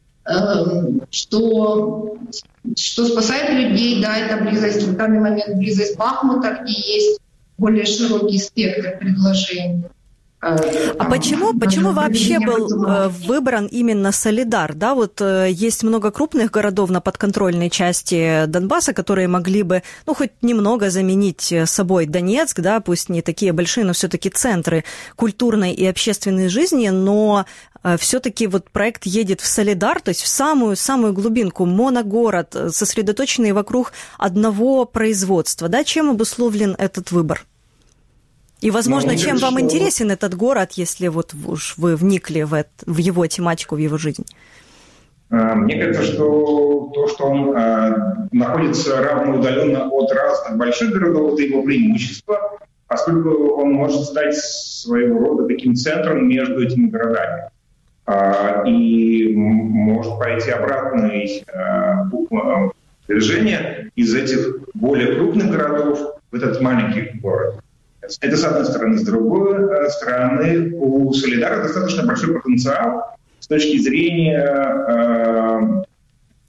Что, что спасает людей, да, это близость, в данный момент близость Бахмута, где есть более широкий спектр предложений. А там, почему, почему вообще был выбран именно Солидар? Да, вот есть много крупных городов на подконтрольной части Донбасса, которые могли бы, ну, хоть немного заменить собой Донецк, да, пусть не такие большие, но все-таки центры культурной и общественной жизни, но все-таки вот проект едет в Солидар, то есть в самую-самую глубинку, моногород, сосредоточенный вокруг одного производства. Да, чем обусловлен этот выбор? И, возможно, чем вам что... интересен этот город, если вот уж вы вникли в, это, в его тематику, в его жизнь? Мне кажется, что то, что он э, находится равноудаленно от разных больших городов, это его преимущество, поскольку он может стать своего рода таким центром между этими городами. Э, и может пойти обратное э, движение из этих более крупных городов в этот маленький город. Это с одной стороны. С другой стороны, у Солидара достаточно большой потенциал с точки зрения э,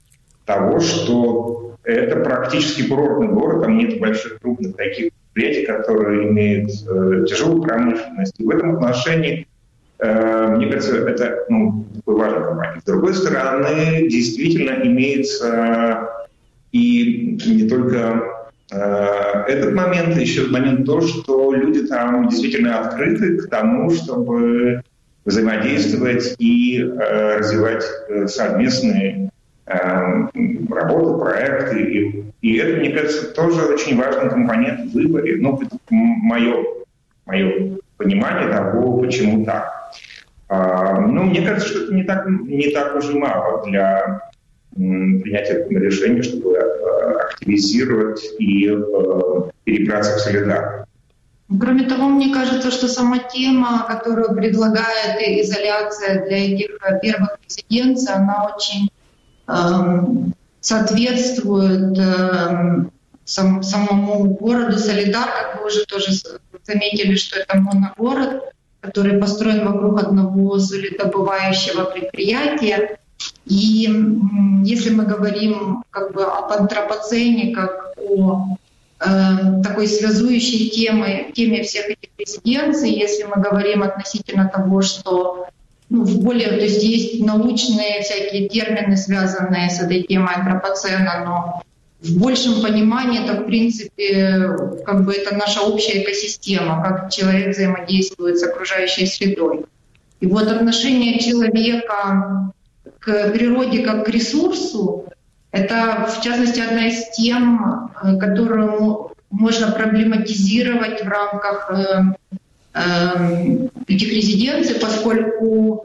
того, что это практически курортный город, там нет больших крупных таких предприятий, которые имеют э, тяжелую промышленность. И в этом отношении, э, мне кажется, это ну, такой важный компания. С другой стороны, действительно имеется и не только э, этот момент, еще момент то, что люди там действительно открыты к тому, чтобы взаимодействовать и э, развивать э, совместные э, работы, проекты. И, и это, мне кажется, тоже очень важный компонент в выборе. Ну, это мое, мое понимание того, почему так. А, ну, мне кажется, что это не так, не так уж и мало для м, принятия решения, чтобы э, активизировать и э, перебраться в Солидар. Кроме того, мне кажется, что сама тема, которую предлагает изоляция для этих первых резиденций, она очень э, соответствует э, сам, самому городу Солидар. Как вы уже тоже заметили, что это моногород, который построен вокруг одного солидобывающего предприятия. И э, если мы говорим как бы об антропоцене, как о такой связующей темы, теме всех этих резиденций, если мы говорим относительно того, что ну, в более, то есть есть научные всякие термины, связанные с этой темой антропоцена, но в большем понимании это, в принципе, как бы это наша общая экосистема, как человек взаимодействует с окружающей средой. И вот отношение человека к природе как к ресурсу, это, в частности, одна из тем, которую можно проблематизировать в рамках этих резиденций, поскольку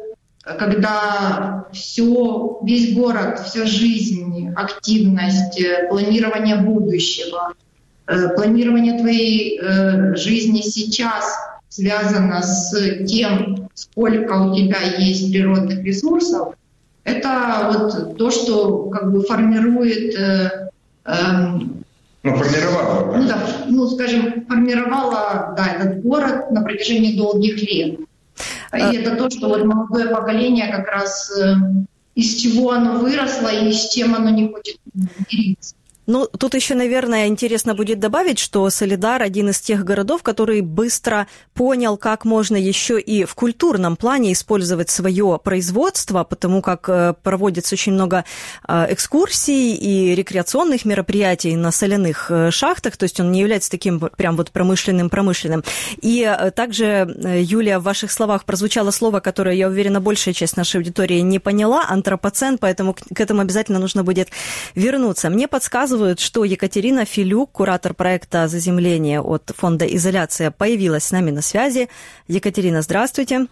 когда все, весь город, вся жизнь, активность, планирование будущего, планирование твоей жизни сейчас связано с тем, сколько у тебя есть природных ресурсов, это вот то, что как бы формирует... Э, э, ну, формировало. Ну, да, ну, скажем, формировало да, этот город на протяжении долгих лет. А... И это то, что вот молодое поколение как раз э, из чего оно выросло и с чем оно не хочет мириться. Ну, тут еще, наверное, интересно будет добавить, что Солидар – один из тех городов, который быстро понял, как можно еще и в культурном плане использовать свое производство, потому как проводится очень много экскурсий и рекреационных мероприятий на соляных шахтах, то есть он не является таким прям вот промышленным-промышленным. И также, Юлия, в ваших словах прозвучало слово, которое, я уверена, большая часть нашей аудитории не поняла – антропоцен, поэтому к этому обязательно нужно будет вернуться. Мне подсказывают, что Екатерина Филюк, куратор проекта «Заземление» от фонда «Изоляция», появилась с нами на связи. Екатерина, здравствуйте.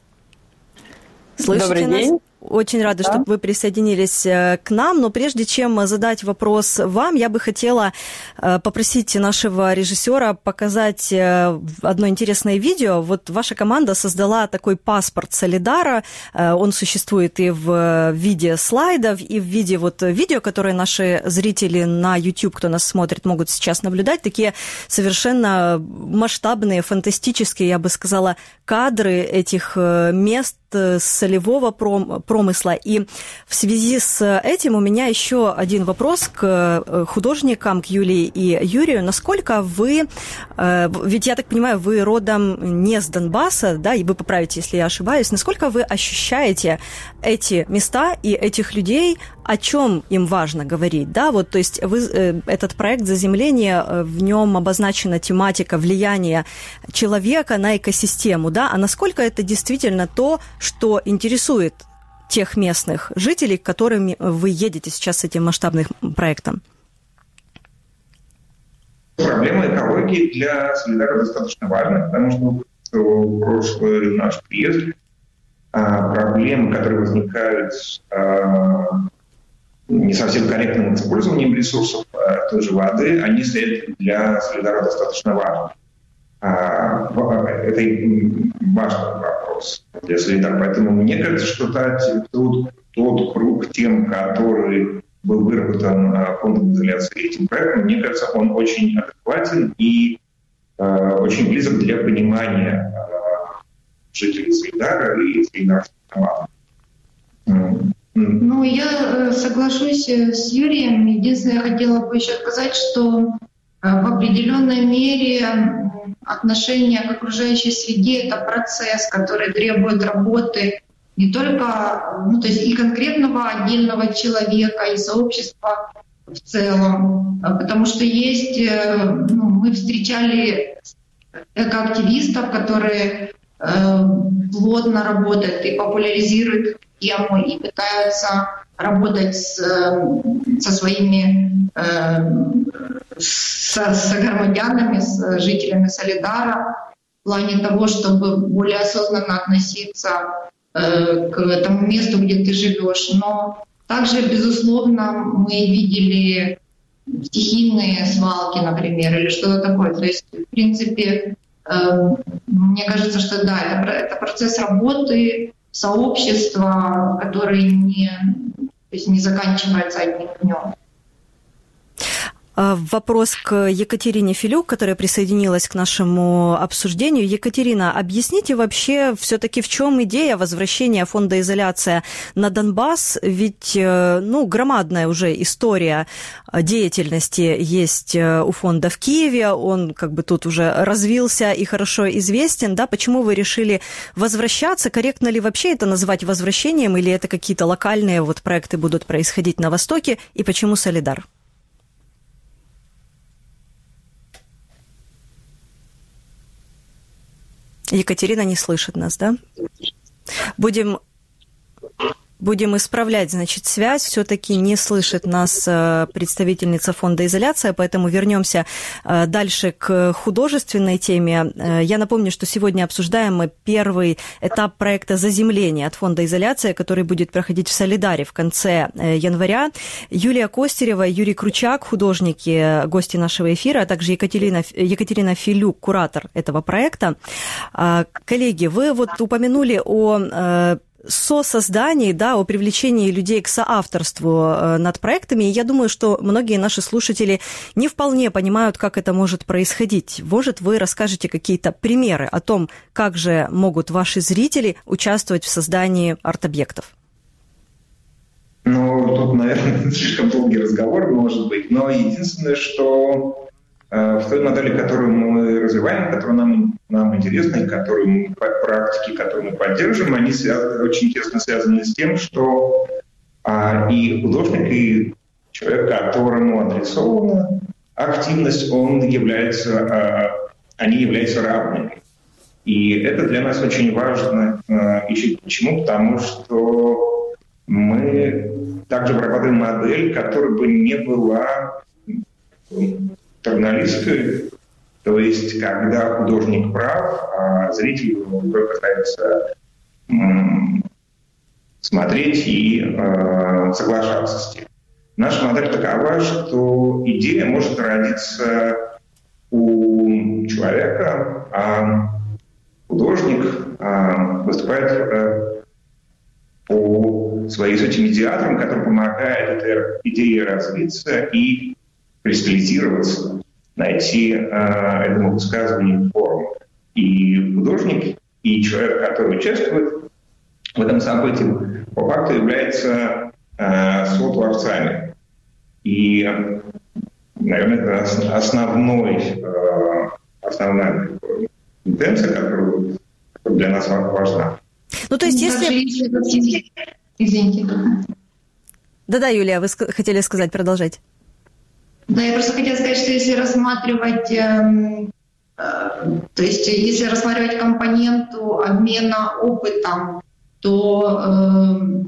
Слышите Добрый нас? день. Очень рада, да. что вы присоединились к нам, но прежде чем задать вопрос вам, я бы хотела попросить нашего режиссера показать одно интересное видео. Вот ваша команда создала такой паспорт Солидара, он существует и в виде слайдов, и в виде вот видео, которые наши зрители на YouTube, кто нас смотрит, могут сейчас наблюдать, такие совершенно масштабные, фантастические, я бы сказала, кадры этих мест солевого промысла. И в связи с этим у меня еще один вопрос к художникам, к Юлии и Юрию. Насколько вы, ведь я так понимаю, вы родом не с Донбасса, да, и вы поправите, если я ошибаюсь, насколько вы ощущаете эти места и этих людей, о чем им важно говорить, да, вот, то есть вы, этот проект «Заземление», в нем обозначена тематика влияния человека на экосистему, да, а насколько это действительно то, что интересует тех местных жителей, к которым вы едете сейчас с этим масштабным проектом? Проблема экологии для Солидара достаточно важна, потому что в прошлый наш приезд проблемы, которые возникают с не совсем корректным использованием ресурсов той же воды, они стоят для Солидара достаточно важны. Это важный вопрос для Солидара. Поэтому мне кажется, что тот, тот круг тем, который был выработан фондом изоляции этим проектом, мне кажется, он очень адекватен и э, очень близок для понимания э, жителей Солидара и Солидарской команды. Ну, я соглашусь с Юрием. Единственное, я хотела бы еще сказать, что в определенной мере отношение к окружающей среде — это процесс, который требует работы не только, ну, то есть и конкретного отдельного человека, и сообщества в целом. Потому что есть, ну, мы встречали экоактивистов, которые э, плотно работают и популяризируют тему, и пытаются работать с, со своими э, со, с громадянами, с жителями Солидара в плане того, чтобы более осознанно относиться э, к тому месту, где ты живешь. Но также, безусловно, мы видели стихийные свалки, например, или что-то такое. То есть, в принципе, э, мне кажется, что да, это, это процесс работы сообщества, который не, то есть не заканчивается одним днем. Вопрос к Екатерине Филюк, которая присоединилась к нашему обсуждению. Екатерина, объясните вообще все-таки, в чем идея возвращения фонда «Изоляция» на Донбасс? Ведь, ну, громадная уже история деятельности есть у фонда в Киеве, он как бы тут уже развился и хорошо известен, да? Почему вы решили возвращаться? Корректно ли вообще это назвать возвращением, или это какие-то локальные вот проекты будут происходить на Востоке? И почему «Солидар»? Екатерина не слышит нас, да? Будем, будем исправлять, значит, связь. Все-таки не слышит нас представительница фонда «Изоляция», поэтому вернемся дальше к художественной теме. Я напомню, что сегодня обсуждаем мы первый этап проекта «Заземление» от фонда «Изоляция», который будет проходить в Солидаре в конце января. Юлия Костерева, Юрий Кручак, художники, гости нашего эфира, а также Екатерина, Екатерина Филюк, куратор этого проекта. Коллеги, вы вот упомянули о сосоздании, да, о привлечении людей к соавторству над проектами. И я думаю, что многие наши слушатели не вполне понимают, как это может происходить. Может, вы расскажете какие-то примеры о том, как же могут ваши зрители участвовать в создании арт-объектов? Ну, тут, наверное, слишком долгий разговор, может быть. Но единственное, что в той модели, которую мы развиваем, которая нам, нам интересна, и которую мы, практики, которую мы поддерживаем, они связаны, очень тесно связаны с тем, что а, и художник, и человек, которому адресована активность, он является, а, они являются равными. И это для нас очень важно. А, еще почему? Потому что мы также прорабатываем модель, которая бы не была журналистской, то есть когда художник прав, а зритель только пытается м- смотреть и э, соглашаться с тем. Наша модель такова, что идея может родиться у человека, а художник а, выступает а, по своей сути медиатором, который помогает этой идее развиться и кристаллизироваться, найти а, этому высказыванию форму. И художник, и человек, который участвует в этом событии, по факту является а, сотворцами. И, наверное, это основной, основная тенденция, которая для нас важна. Ну, то есть, если... Извините. Да-да, Юлия, вы хотели сказать, продолжать. Да, я просто хотела сказать, что если рассматривать, э, э, то есть если рассматривать компоненту обмена опытом, то э,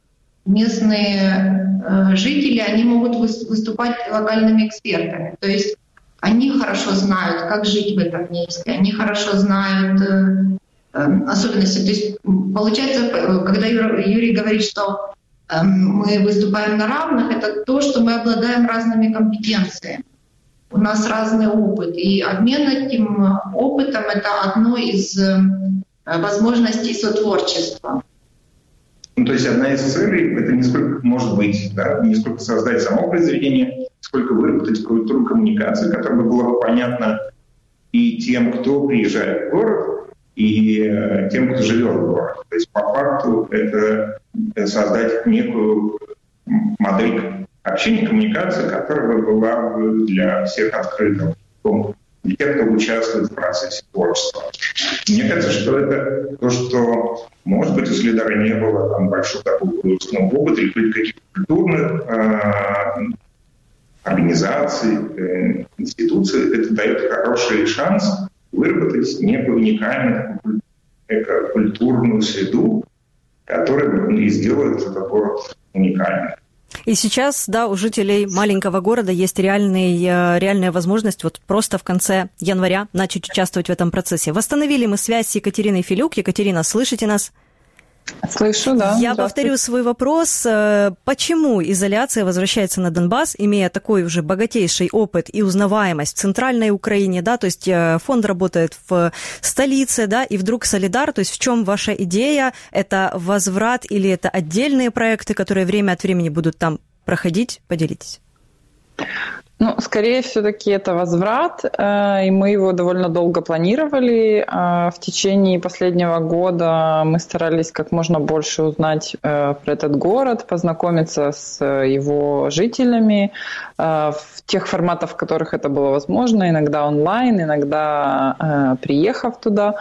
местные э, жители, они могут выступать локальными экспертами. То есть они хорошо знают, как жить в этом месте, они хорошо знают э, э, особенности. То есть получается, когда Юрий говорит, что мы выступаем на равных, это то, что мы обладаем разными компетенциями. У нас разный опыт. И обмен этим опытом — это одно из возможностей сотворчества. Ну, то есть одна из целей — это не сколько может быть, да, не сколько создать само произведение, сколько выработать культуру коммуникации, которая бы была понятна и тем, кто приезжает в город, и тем, кто живет в городе. То есть по факту это создать некую модель общения, коммуникации, которая была бы для всех открыта, для тех, кто участвует в процессе творчества. Мне кажется, что это то, что, может быть, у Солидара не было там большого такого художественного опыта или каких-то культурных э, организаций, э, институций. Это дает хороший шанс выработать некую уникальную культурную среду, которая и сделает этот город уникальным. И сейчас, да, у жителей маленького города есть реальный, реальная возможность вот просто в конце января начать участвовать в этом процессе. Восстановили мы связь с Екатериной Филюк. Екатерина, слышите нас? Слышу, да. Я повторю свой вопрос. Почему изоляция возвращается на Донбасс, имея такой уже богатейший опыт и узнаваемость в центральной Украине, да, то есть фонд работает в столице, да, и вдруг Солидар, то есть в чем ваша идея? Это возврат или это отдельные проекты, которые время от времени будут там проходить? Поделитесь. Ну, скорее все-таки это возврат, и мы его довольно долго планировали. В течение последнего года мы старались как можно больше узнать про этот город, познакомиться с его жителями в тех форматах, в которых это было возможно, иногда онлайн, иногда приехав туда.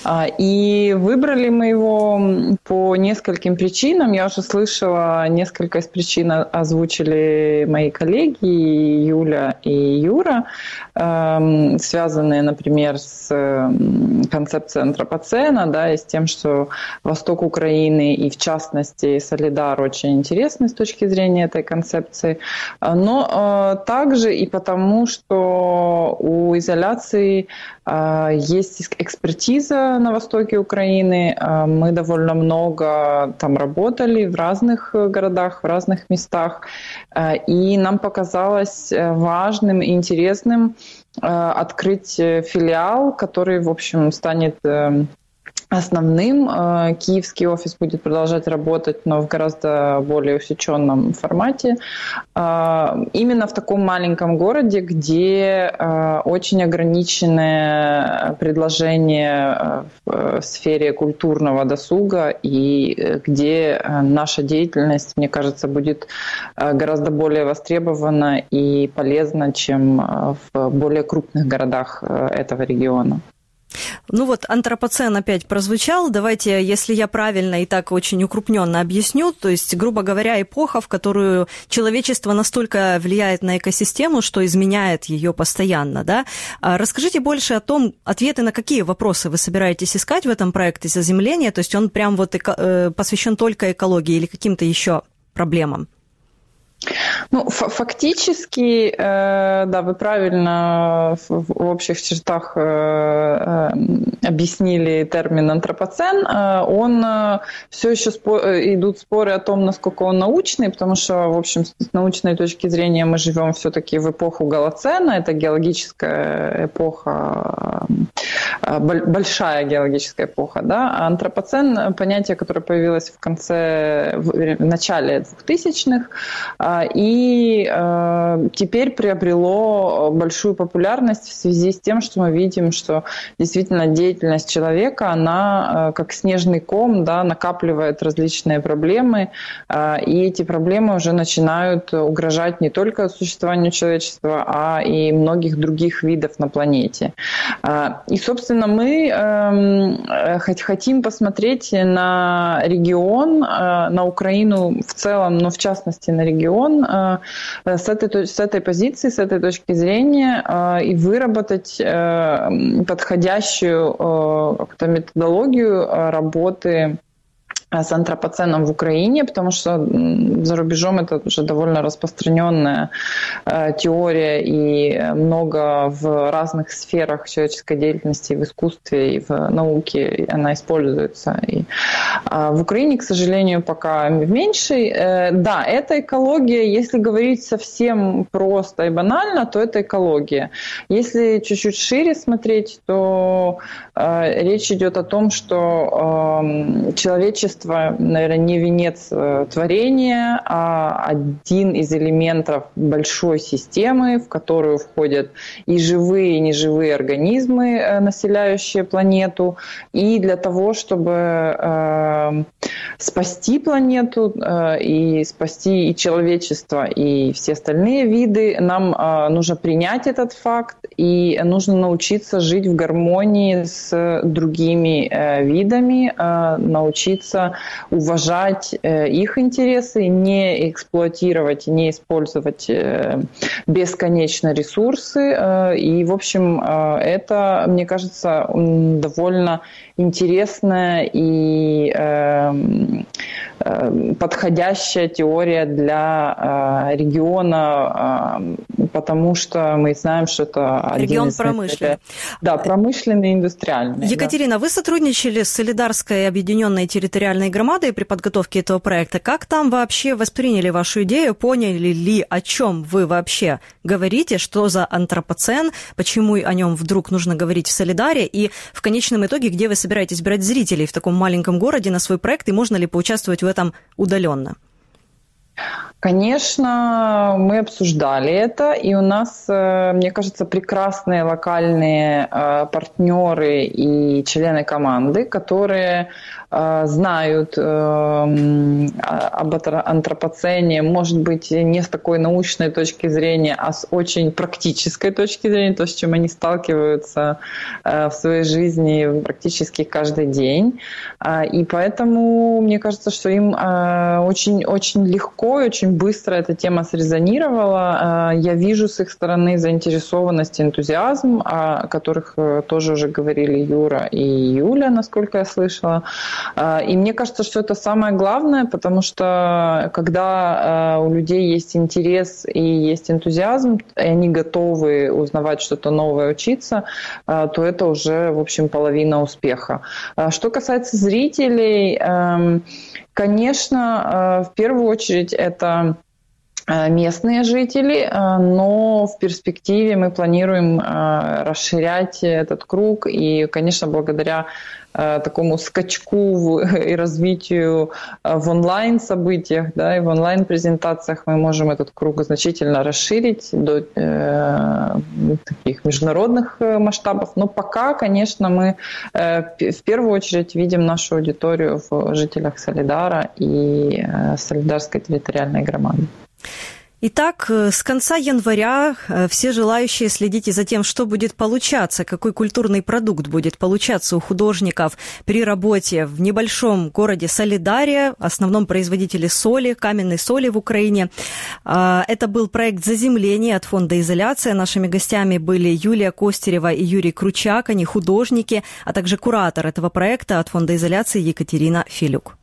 И выбрали мы его по нескольким причинам. Я уже слышала, несколько из причин озвучили мои коллеги, Юля и Юра, связанные, например, с концепцией антропоцена, да, и с тем, что восток Украины и, в частности, Солидар очень интересны с точки зрения этой концепции. Но также и потому, что у изоляции есть экспертиза на востоке Украины. Мы довольно много там работали в разных городах, в разных местах. И нам показалось важным и интересным открыть филиал, который, в общем, станет основным. Киевский офис будет продолжать работать, но в гораздо более усеченном формате. Именно в таком маленьком городе, где очень ограниченное предложение в сфере культурного досуга и где наша деятельность, мне кажется, будет гораздо более востребована и полезна, чем в более крупных городах этого региона. Ну вот, антропоцен опять прозвучал. Давайте, если я правильно и так очень укрупненно объясню, то есть, грубо говоря, эпоха, в которую человечество настолько влияет на экосистему, что изменяет ее постоянно, да? Расскажите больше о том, ответы на какие вопросы вы собираетесь искать в этом проекте заземления, то есть он прям вот эко- посвящен только экологии или каким-то еще проблемам? Ну, фактически, э, да, вы правильно в, в общих чертах э, э, объяснили термин антропоцен. Э, он э, все еще спо- идут споры о том, насколько он научный, потому что, в общем, с научной точки зрения мы живем все-таки в эпоху Голоцена, это геологическая эпоха, э, большая геологическая эпоха, да. А антропоцен — понятие, которое появилось в конце, в, в начале двухтысячных, и э, теперь приобрело большую популярность в связи с тем, что мы видим, что действительно деятельность человека, она э, как снежный ком, да, накапливает различные проблемы, э, и эти проблемы уже начинают угрожать не только существованию человечества, а и многих других видов на планете. Э, и, собственно, мы э, хотим посмотреть на регион, э, на Украину в целом, но в частности на регион, с этой, с этой позиции, с этой точки зрения и выработать подходящую как-то методологию работы с антропоценом в Украине, потому что за рубежом это уже довольно распространенная э, теория, и много в разных сферах человеческой деятельности, в искусстве и в науке она используется. И, э, в Украине, к сожалению, пока меньше. Э, да, это экология. Если говорить совсем просто и банально, то это экология. Если чуть-чуть шире смотреть, то э, речь идет о том, что э, человечество человечество, наверное, не венец творения, а один из элементов большой системы, в которую входят и живые, и неживые организмы, населяющие планету. И для того, чтобы спасти планету и спасти и человечество, и все остальные виды, нам нужно принять этот факт, и нужно научиться жить в гармонии с другими видами, научиться уважать их интересы, не эксплуатировать, не использовать бесконечно ресурсы. И, в общем, это, мне кажется, довольно интересная и подходящая теория для региона, потому что мы знаем, что это регион из... промышленный. Да, промышленный, индустриальный. Екатерина, да. Вы сотрудничали с Солидарской объединенной территориальной громадой при подготовке этого проекта. Как там вообще восприняли вашу идею? Поняли ли, о чем вы вообще говорите? Что за антропоцен? Почему о нем вдруг нужно говорить в Солидаре? И в конечном итоге, где вы собираетесь брать зрителей в таком маленьком городе на свой проект? И можно ли поучаствовать в этом удаленно? Конечно, мы обсуждали это, и у нас, мне кажется, прекрасные локальные партнеры и члены команды, которые знают об антропоцене, может быть, не с такой научной точки зрения, а с очень практической точки зрения, то, с чем они сталкиваются в своей жизни практически каждый день. И поэтому, мне кажется, что им очень-очень легко и очень быстро эта тема срезонировала. Я вижу с их стороны заинтересованность и энтузиазм, о которых тоже уже говорили Юра и Юля, насколько я слышала. И мне кажется, что это самое главное, потому что когда у людей есть интерес и есть энтузиазм, и они готовы узнавать что-то новое, учиться, то это уже, в общем, половина успеха. Что касается зрителей, конечно, в первую очередь это местные жители, но в перспективе мы планируем расширять этот круг, и, конечно, благодаря такому скачку и развитию в онлайн-событиях, да, и в онлайн-презентациях мы можем этот круг значительно расширить до э, таких международных масштабов. Но пока, конечно, мы э, в первую очередь видим нашу аудиторию в жителях Солидара и э, Солидарской территориальной громады. Итак, с конца января все желающие следите за тем, что будет получаться, какой культурный продукт будет получаться у художников при работе в небольшом городе Солидаре, основном производителе соли, каменной соли в Украине. Это был проект «Заземление» от фонда «Изоляция». Нашими гостями были Юлия Костерева и Юрий Кручак, они художники, а также куратор этого проекта от фонда «Изоляции» Екатерина Филюк.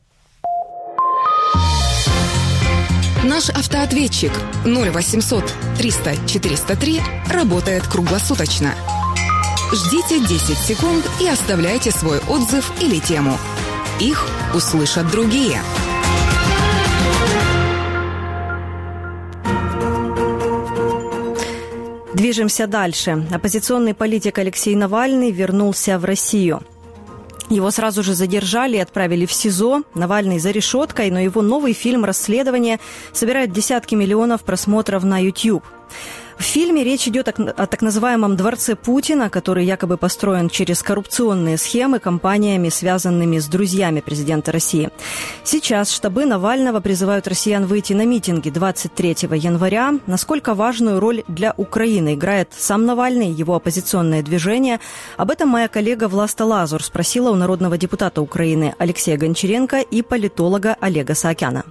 Наш автоответчик ноль восемьсот триста четыреста три работает круглосуточно. Ждите десять секунд и оставляйте свой отзыв или тему. Их услышат другие. Движемся дальше. Оппозиционный политик Алексей Навальный вернулся в Россию. Его сразу же задержали и отправили в СИЗО. Навальный за решеткой, но его новый фильм «Расследование» собирает десятки миллионов просмотров на YouTube. В фильме речь идет о так называемом «дворце Путина», который якобы построен через коррупционные схемы компаниями, связанными с друзьями президента России. Сейчас штабы Навального призывают россиян выйти на митинги двадцать третьего января. Насколько важную роль для Украины играет сам Навальный, его оппозиционное движение? Об этом моя коллега Власта Лазур спросила у народного депутата Украины Алексея Гончаренко и политолога Олега Саакяна.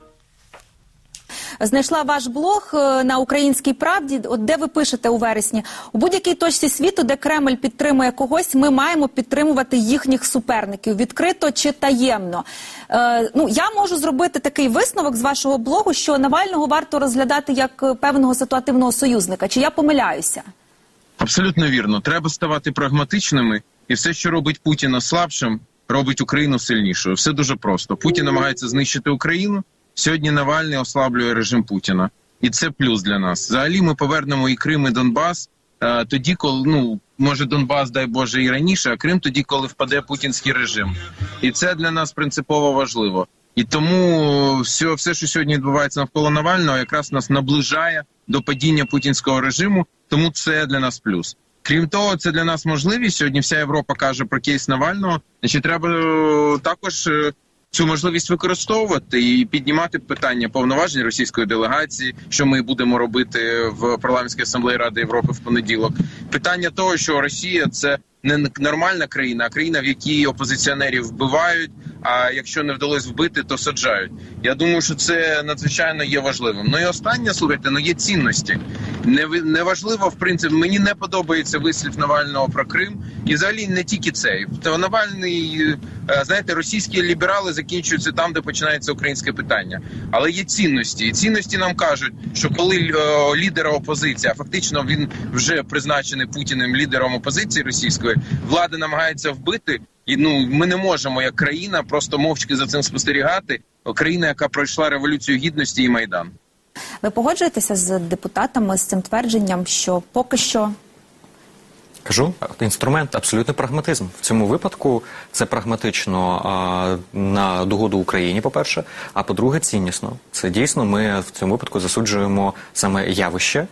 Знайшла ваш блог на «Українській правді», от де ви пишете у вересні: у будь-якій точці світу, де Кремль підтримує когось, ми маємо підтримувати їхніх суперників, відкрито чи таємно. Е, ну, я можу зробити такий висновок з вашого блогу, що Навального варто розглядати як певного ситуативного союзника. Чи я помиляюся? Абсолютно вірно. Треба ставати прагматичними, і все, що робить Путіна слабшим, робить Україну сильнішою. Все дуже просто. Путін намагається знищити Україну. Сьогодні Навальний ослаблює режим Путіна. І це плюс для нас. Взагалі ми повернемо і Крим, і Донбас е, тоді, коли, ну, може Донбас, дай Боже, і раніше, а Крим тоді, коли впаде путінський режим. І це для нас принципово важливо. І тому все, все, що сьогодні відбувається навколо Навального, якраз нас наближає до падіння путінського режиму, тому це для нас плюс. Крім того, це для нас можливість. Сьогодні вся Європа каже про кейс Навального. Значить, треба також цю можливість використовувати і піднімати питання повноважень російської делегації, що ми будемо робити в парламентській асамблеї Ради Європи в понеділок. Питання того, що Росія – це не нормальна країна, а країна, в якій опозиціонерів вбивають, а якщо не вдалося вбити, то саджають. Я думаю, що це надзвичайно є важливим. Ну і останнє, слухайте, ну є цінності. Не, не важливо, в принципі, мені не подобається вислів Навального про Крим. І взагалі не тільки цей. То Навальний, знаєте, російські ліберали закінчуються там, де починається українське питання. Але є цінності. І цінності нам кажуть, що коли о, лідера опозиції, а фактично він вже призначений Путіним лідером опозиції російської, влада намагається вбити, і ну ми не можемо як країна просто мовчки за цим спостерігати. Країна, яка пройшла Революцію Гідності і Майдан. Ви погоджуєтеся з депутатами з цим твердженням, що поки що... Кажу, інструмент абсолютно прагматизм. В цьому випадку це прагматично а, на догоду Україні, по-перше, а по-друге, ціннісно. Це дійсно ми в цьому випадку засуджуємо саме явище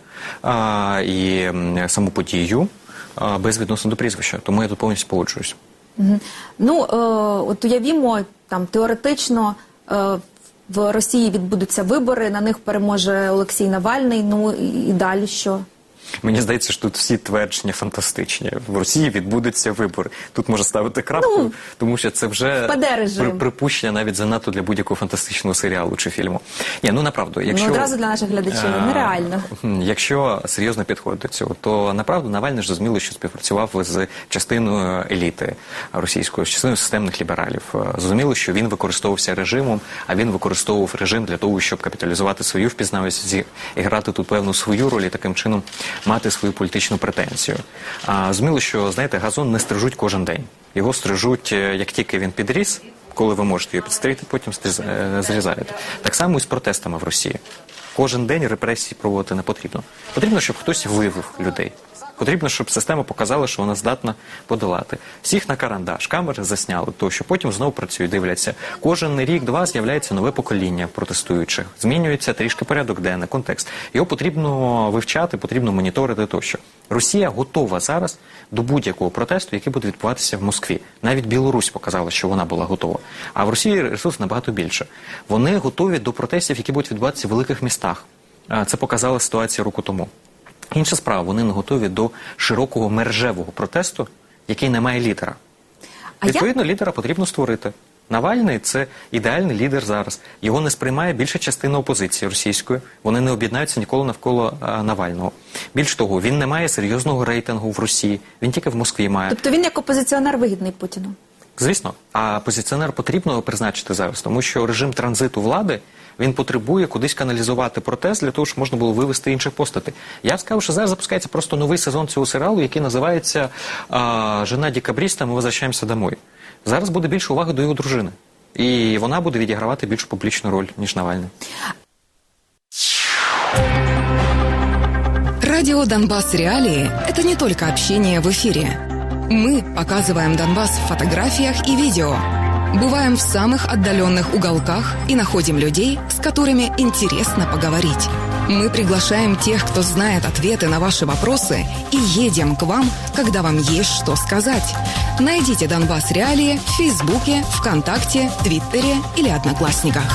а, і саму подію а, без відносно до прізвища. Тому я тут повністю погоджуюсь. Угу. Ну, е, от уявімо, там, теоретично, е, в Росії відбудуться вибори, на них переможе Олексій Навальний, ну і далі що? Мені здається, що тут всі твердження фантастичні. В Росії відбудуться вибори. Тут можна ставити крапку, ну, тому що це вже при, припущення навіть занадто для будь-якого фантастичного серіалу чи фільму. Ні, ну направду, якщо... Ну одразу для наших глядачів а, нереально. Якщо серйозно підходити до цього, то направду Навальний ж зрозуміло, що співпрацював з частиною еліти російської, з частиною системних лібералів. Зрозуміло, що він використовувався режимом, а він використовував режим для того, щоб капіталізувати свою впізнавість і грати тут певну свою роль і таким чином мати свою політичну претензію. А, зрозуміло, що, знаєте, газон не стрижуть кожен день. Його стрижуть, як тільки він підріс, коли ви можете його підстригти, потім зрізаєте. Так само і з протестами в Росії. Кожен день репресії проводити не потрібно. Потрібно, щоб хтось виявив людей. Потрібно, щоб система показала, що вона здатна подолати. Всіх на карандаш, камери засняли, то що потім знову працюють, дивляться. Кожен рік-два з'являється нове покоління протестуючих. Змінюється трішки порядок денний, контекст. Його потрібно вивчати, потрібно моніторити тощо. Росія готова зараз до будь-якого протесту, який буде відбуватися в Москві. Навіть Білорусь показала, що вона була готова. А в Росії ресурс набагато більше. Вони готові до протестів, які будуть відбуватися в великих містах. Це показала ситуація року тому. Інша справа, вони не готові до широкого мережевого протесту, який не має лідера. А Відповідно, я... лідера потрібно створити. Навальний – це ідеальний лідер зараз. Його не сприймає більша частина опозиції російської. Вони не об'єднаються ніколи навколо а, Навального. Більш того, він не має серйозного рейтингу в Росії. Він тільки в Москві має. Тобто він як опозиціонер вигідний Путіну? Звісно. А опозиціонер потрібно призначити зараз, тому що режим транзиту влади, він потребує кудись каналізувати протест для того, щоб можна було вивести інших постатей. Я скажу, що зараз запускається просто новий сезон цього серіалу, який називається «Жена декабріста, ми возвращаємося домой». Зараз буде більше уваги до його дружини. І вона буде відігравати більш публічну роль, ніж Навальний. Радио «Донбасс. Реалии» — это не только общение в эфире. Мы показываем Донбасс в фотографиях и видео. Бываем в самых отдаленных уголках и находим людей, с которыми интересно поговорить. Мы приглашаем тех, кто знает ответы на ваши вопросы, и едем к вам, когда вам есть что сказать. Найдите «Донбасс. Реалии» в Фейсбуке, ВКонтакте, Твиттере или Одноклассниках.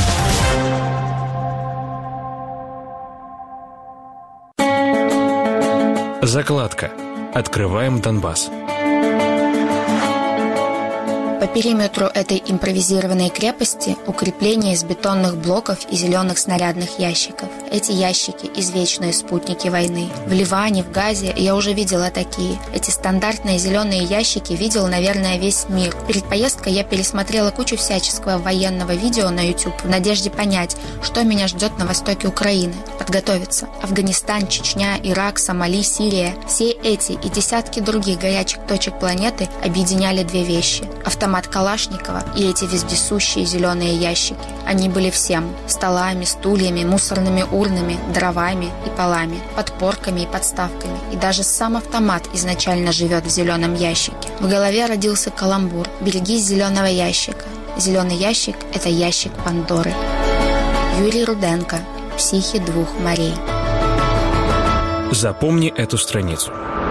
Закладка. Открываем Донбасс. По периметру этой импровизированной крепости укрепления из бетонных блоков и зеленых снарядных ящиков. Эти ящики – извечные спутники войны. В Ливане, в Газе я уже видела такие. Эти стандартные зеленые ящики видел, наверное, весь мир. Перед поездкой я пересмотрела кучу всяческого военного видео на YouTube в надежде понять, что меня ждет на востоке Украины. Подготовиться. Афганистан, Чечня, Ирак, Сомали, Сирия – все эти и десятки других горячих точек планеты объединяли две вещи – автомат Калашникова и эти вездесущие зеленые ящики. Они были всем – столами, стульями, мусорными урнами, дровами и полами, подпорками и подставками. И даже сам автомат изначально живет в зеленом ящике. В голове родился каламбур «Берегись зеленого ящика». Зеленый ящик – это ящик Пандоры. Юрий Руденко. «Психи двух морей». Запомни эту страницу.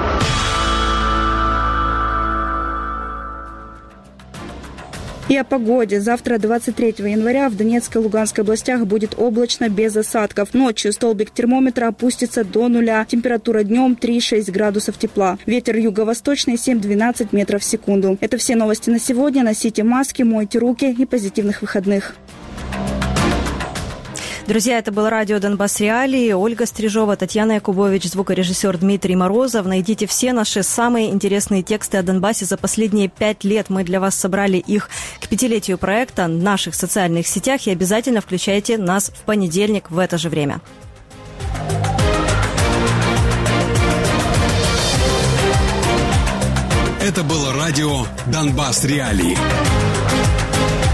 И о погоде. Завтра, двадцать третьего января, в Донецкой и Луганской областях будет облачно, без осадков. Ночью столбик термометра опустится до нуля. Температура днем три-шесть градусов тепла. Ветер юго-восточный семь-двенадцать метров в секунду. Это все новости на сегодня. Носите маски, мойте руки и позитивных выходных. Друзья, это был радио «Донбасс Реалии». Ольга Стрижова, Татьяна Якубович, звукорежиссер Дмитрий Морозов. Найдите все наши самые интересные тексты о Донбассе за последние пять лет. Мы для вас собрали их к пятилетию проекта в наших социальных сетях. И обязательно включайте нас в понедельник в это же время. Это было радио «Донбасс Реалии».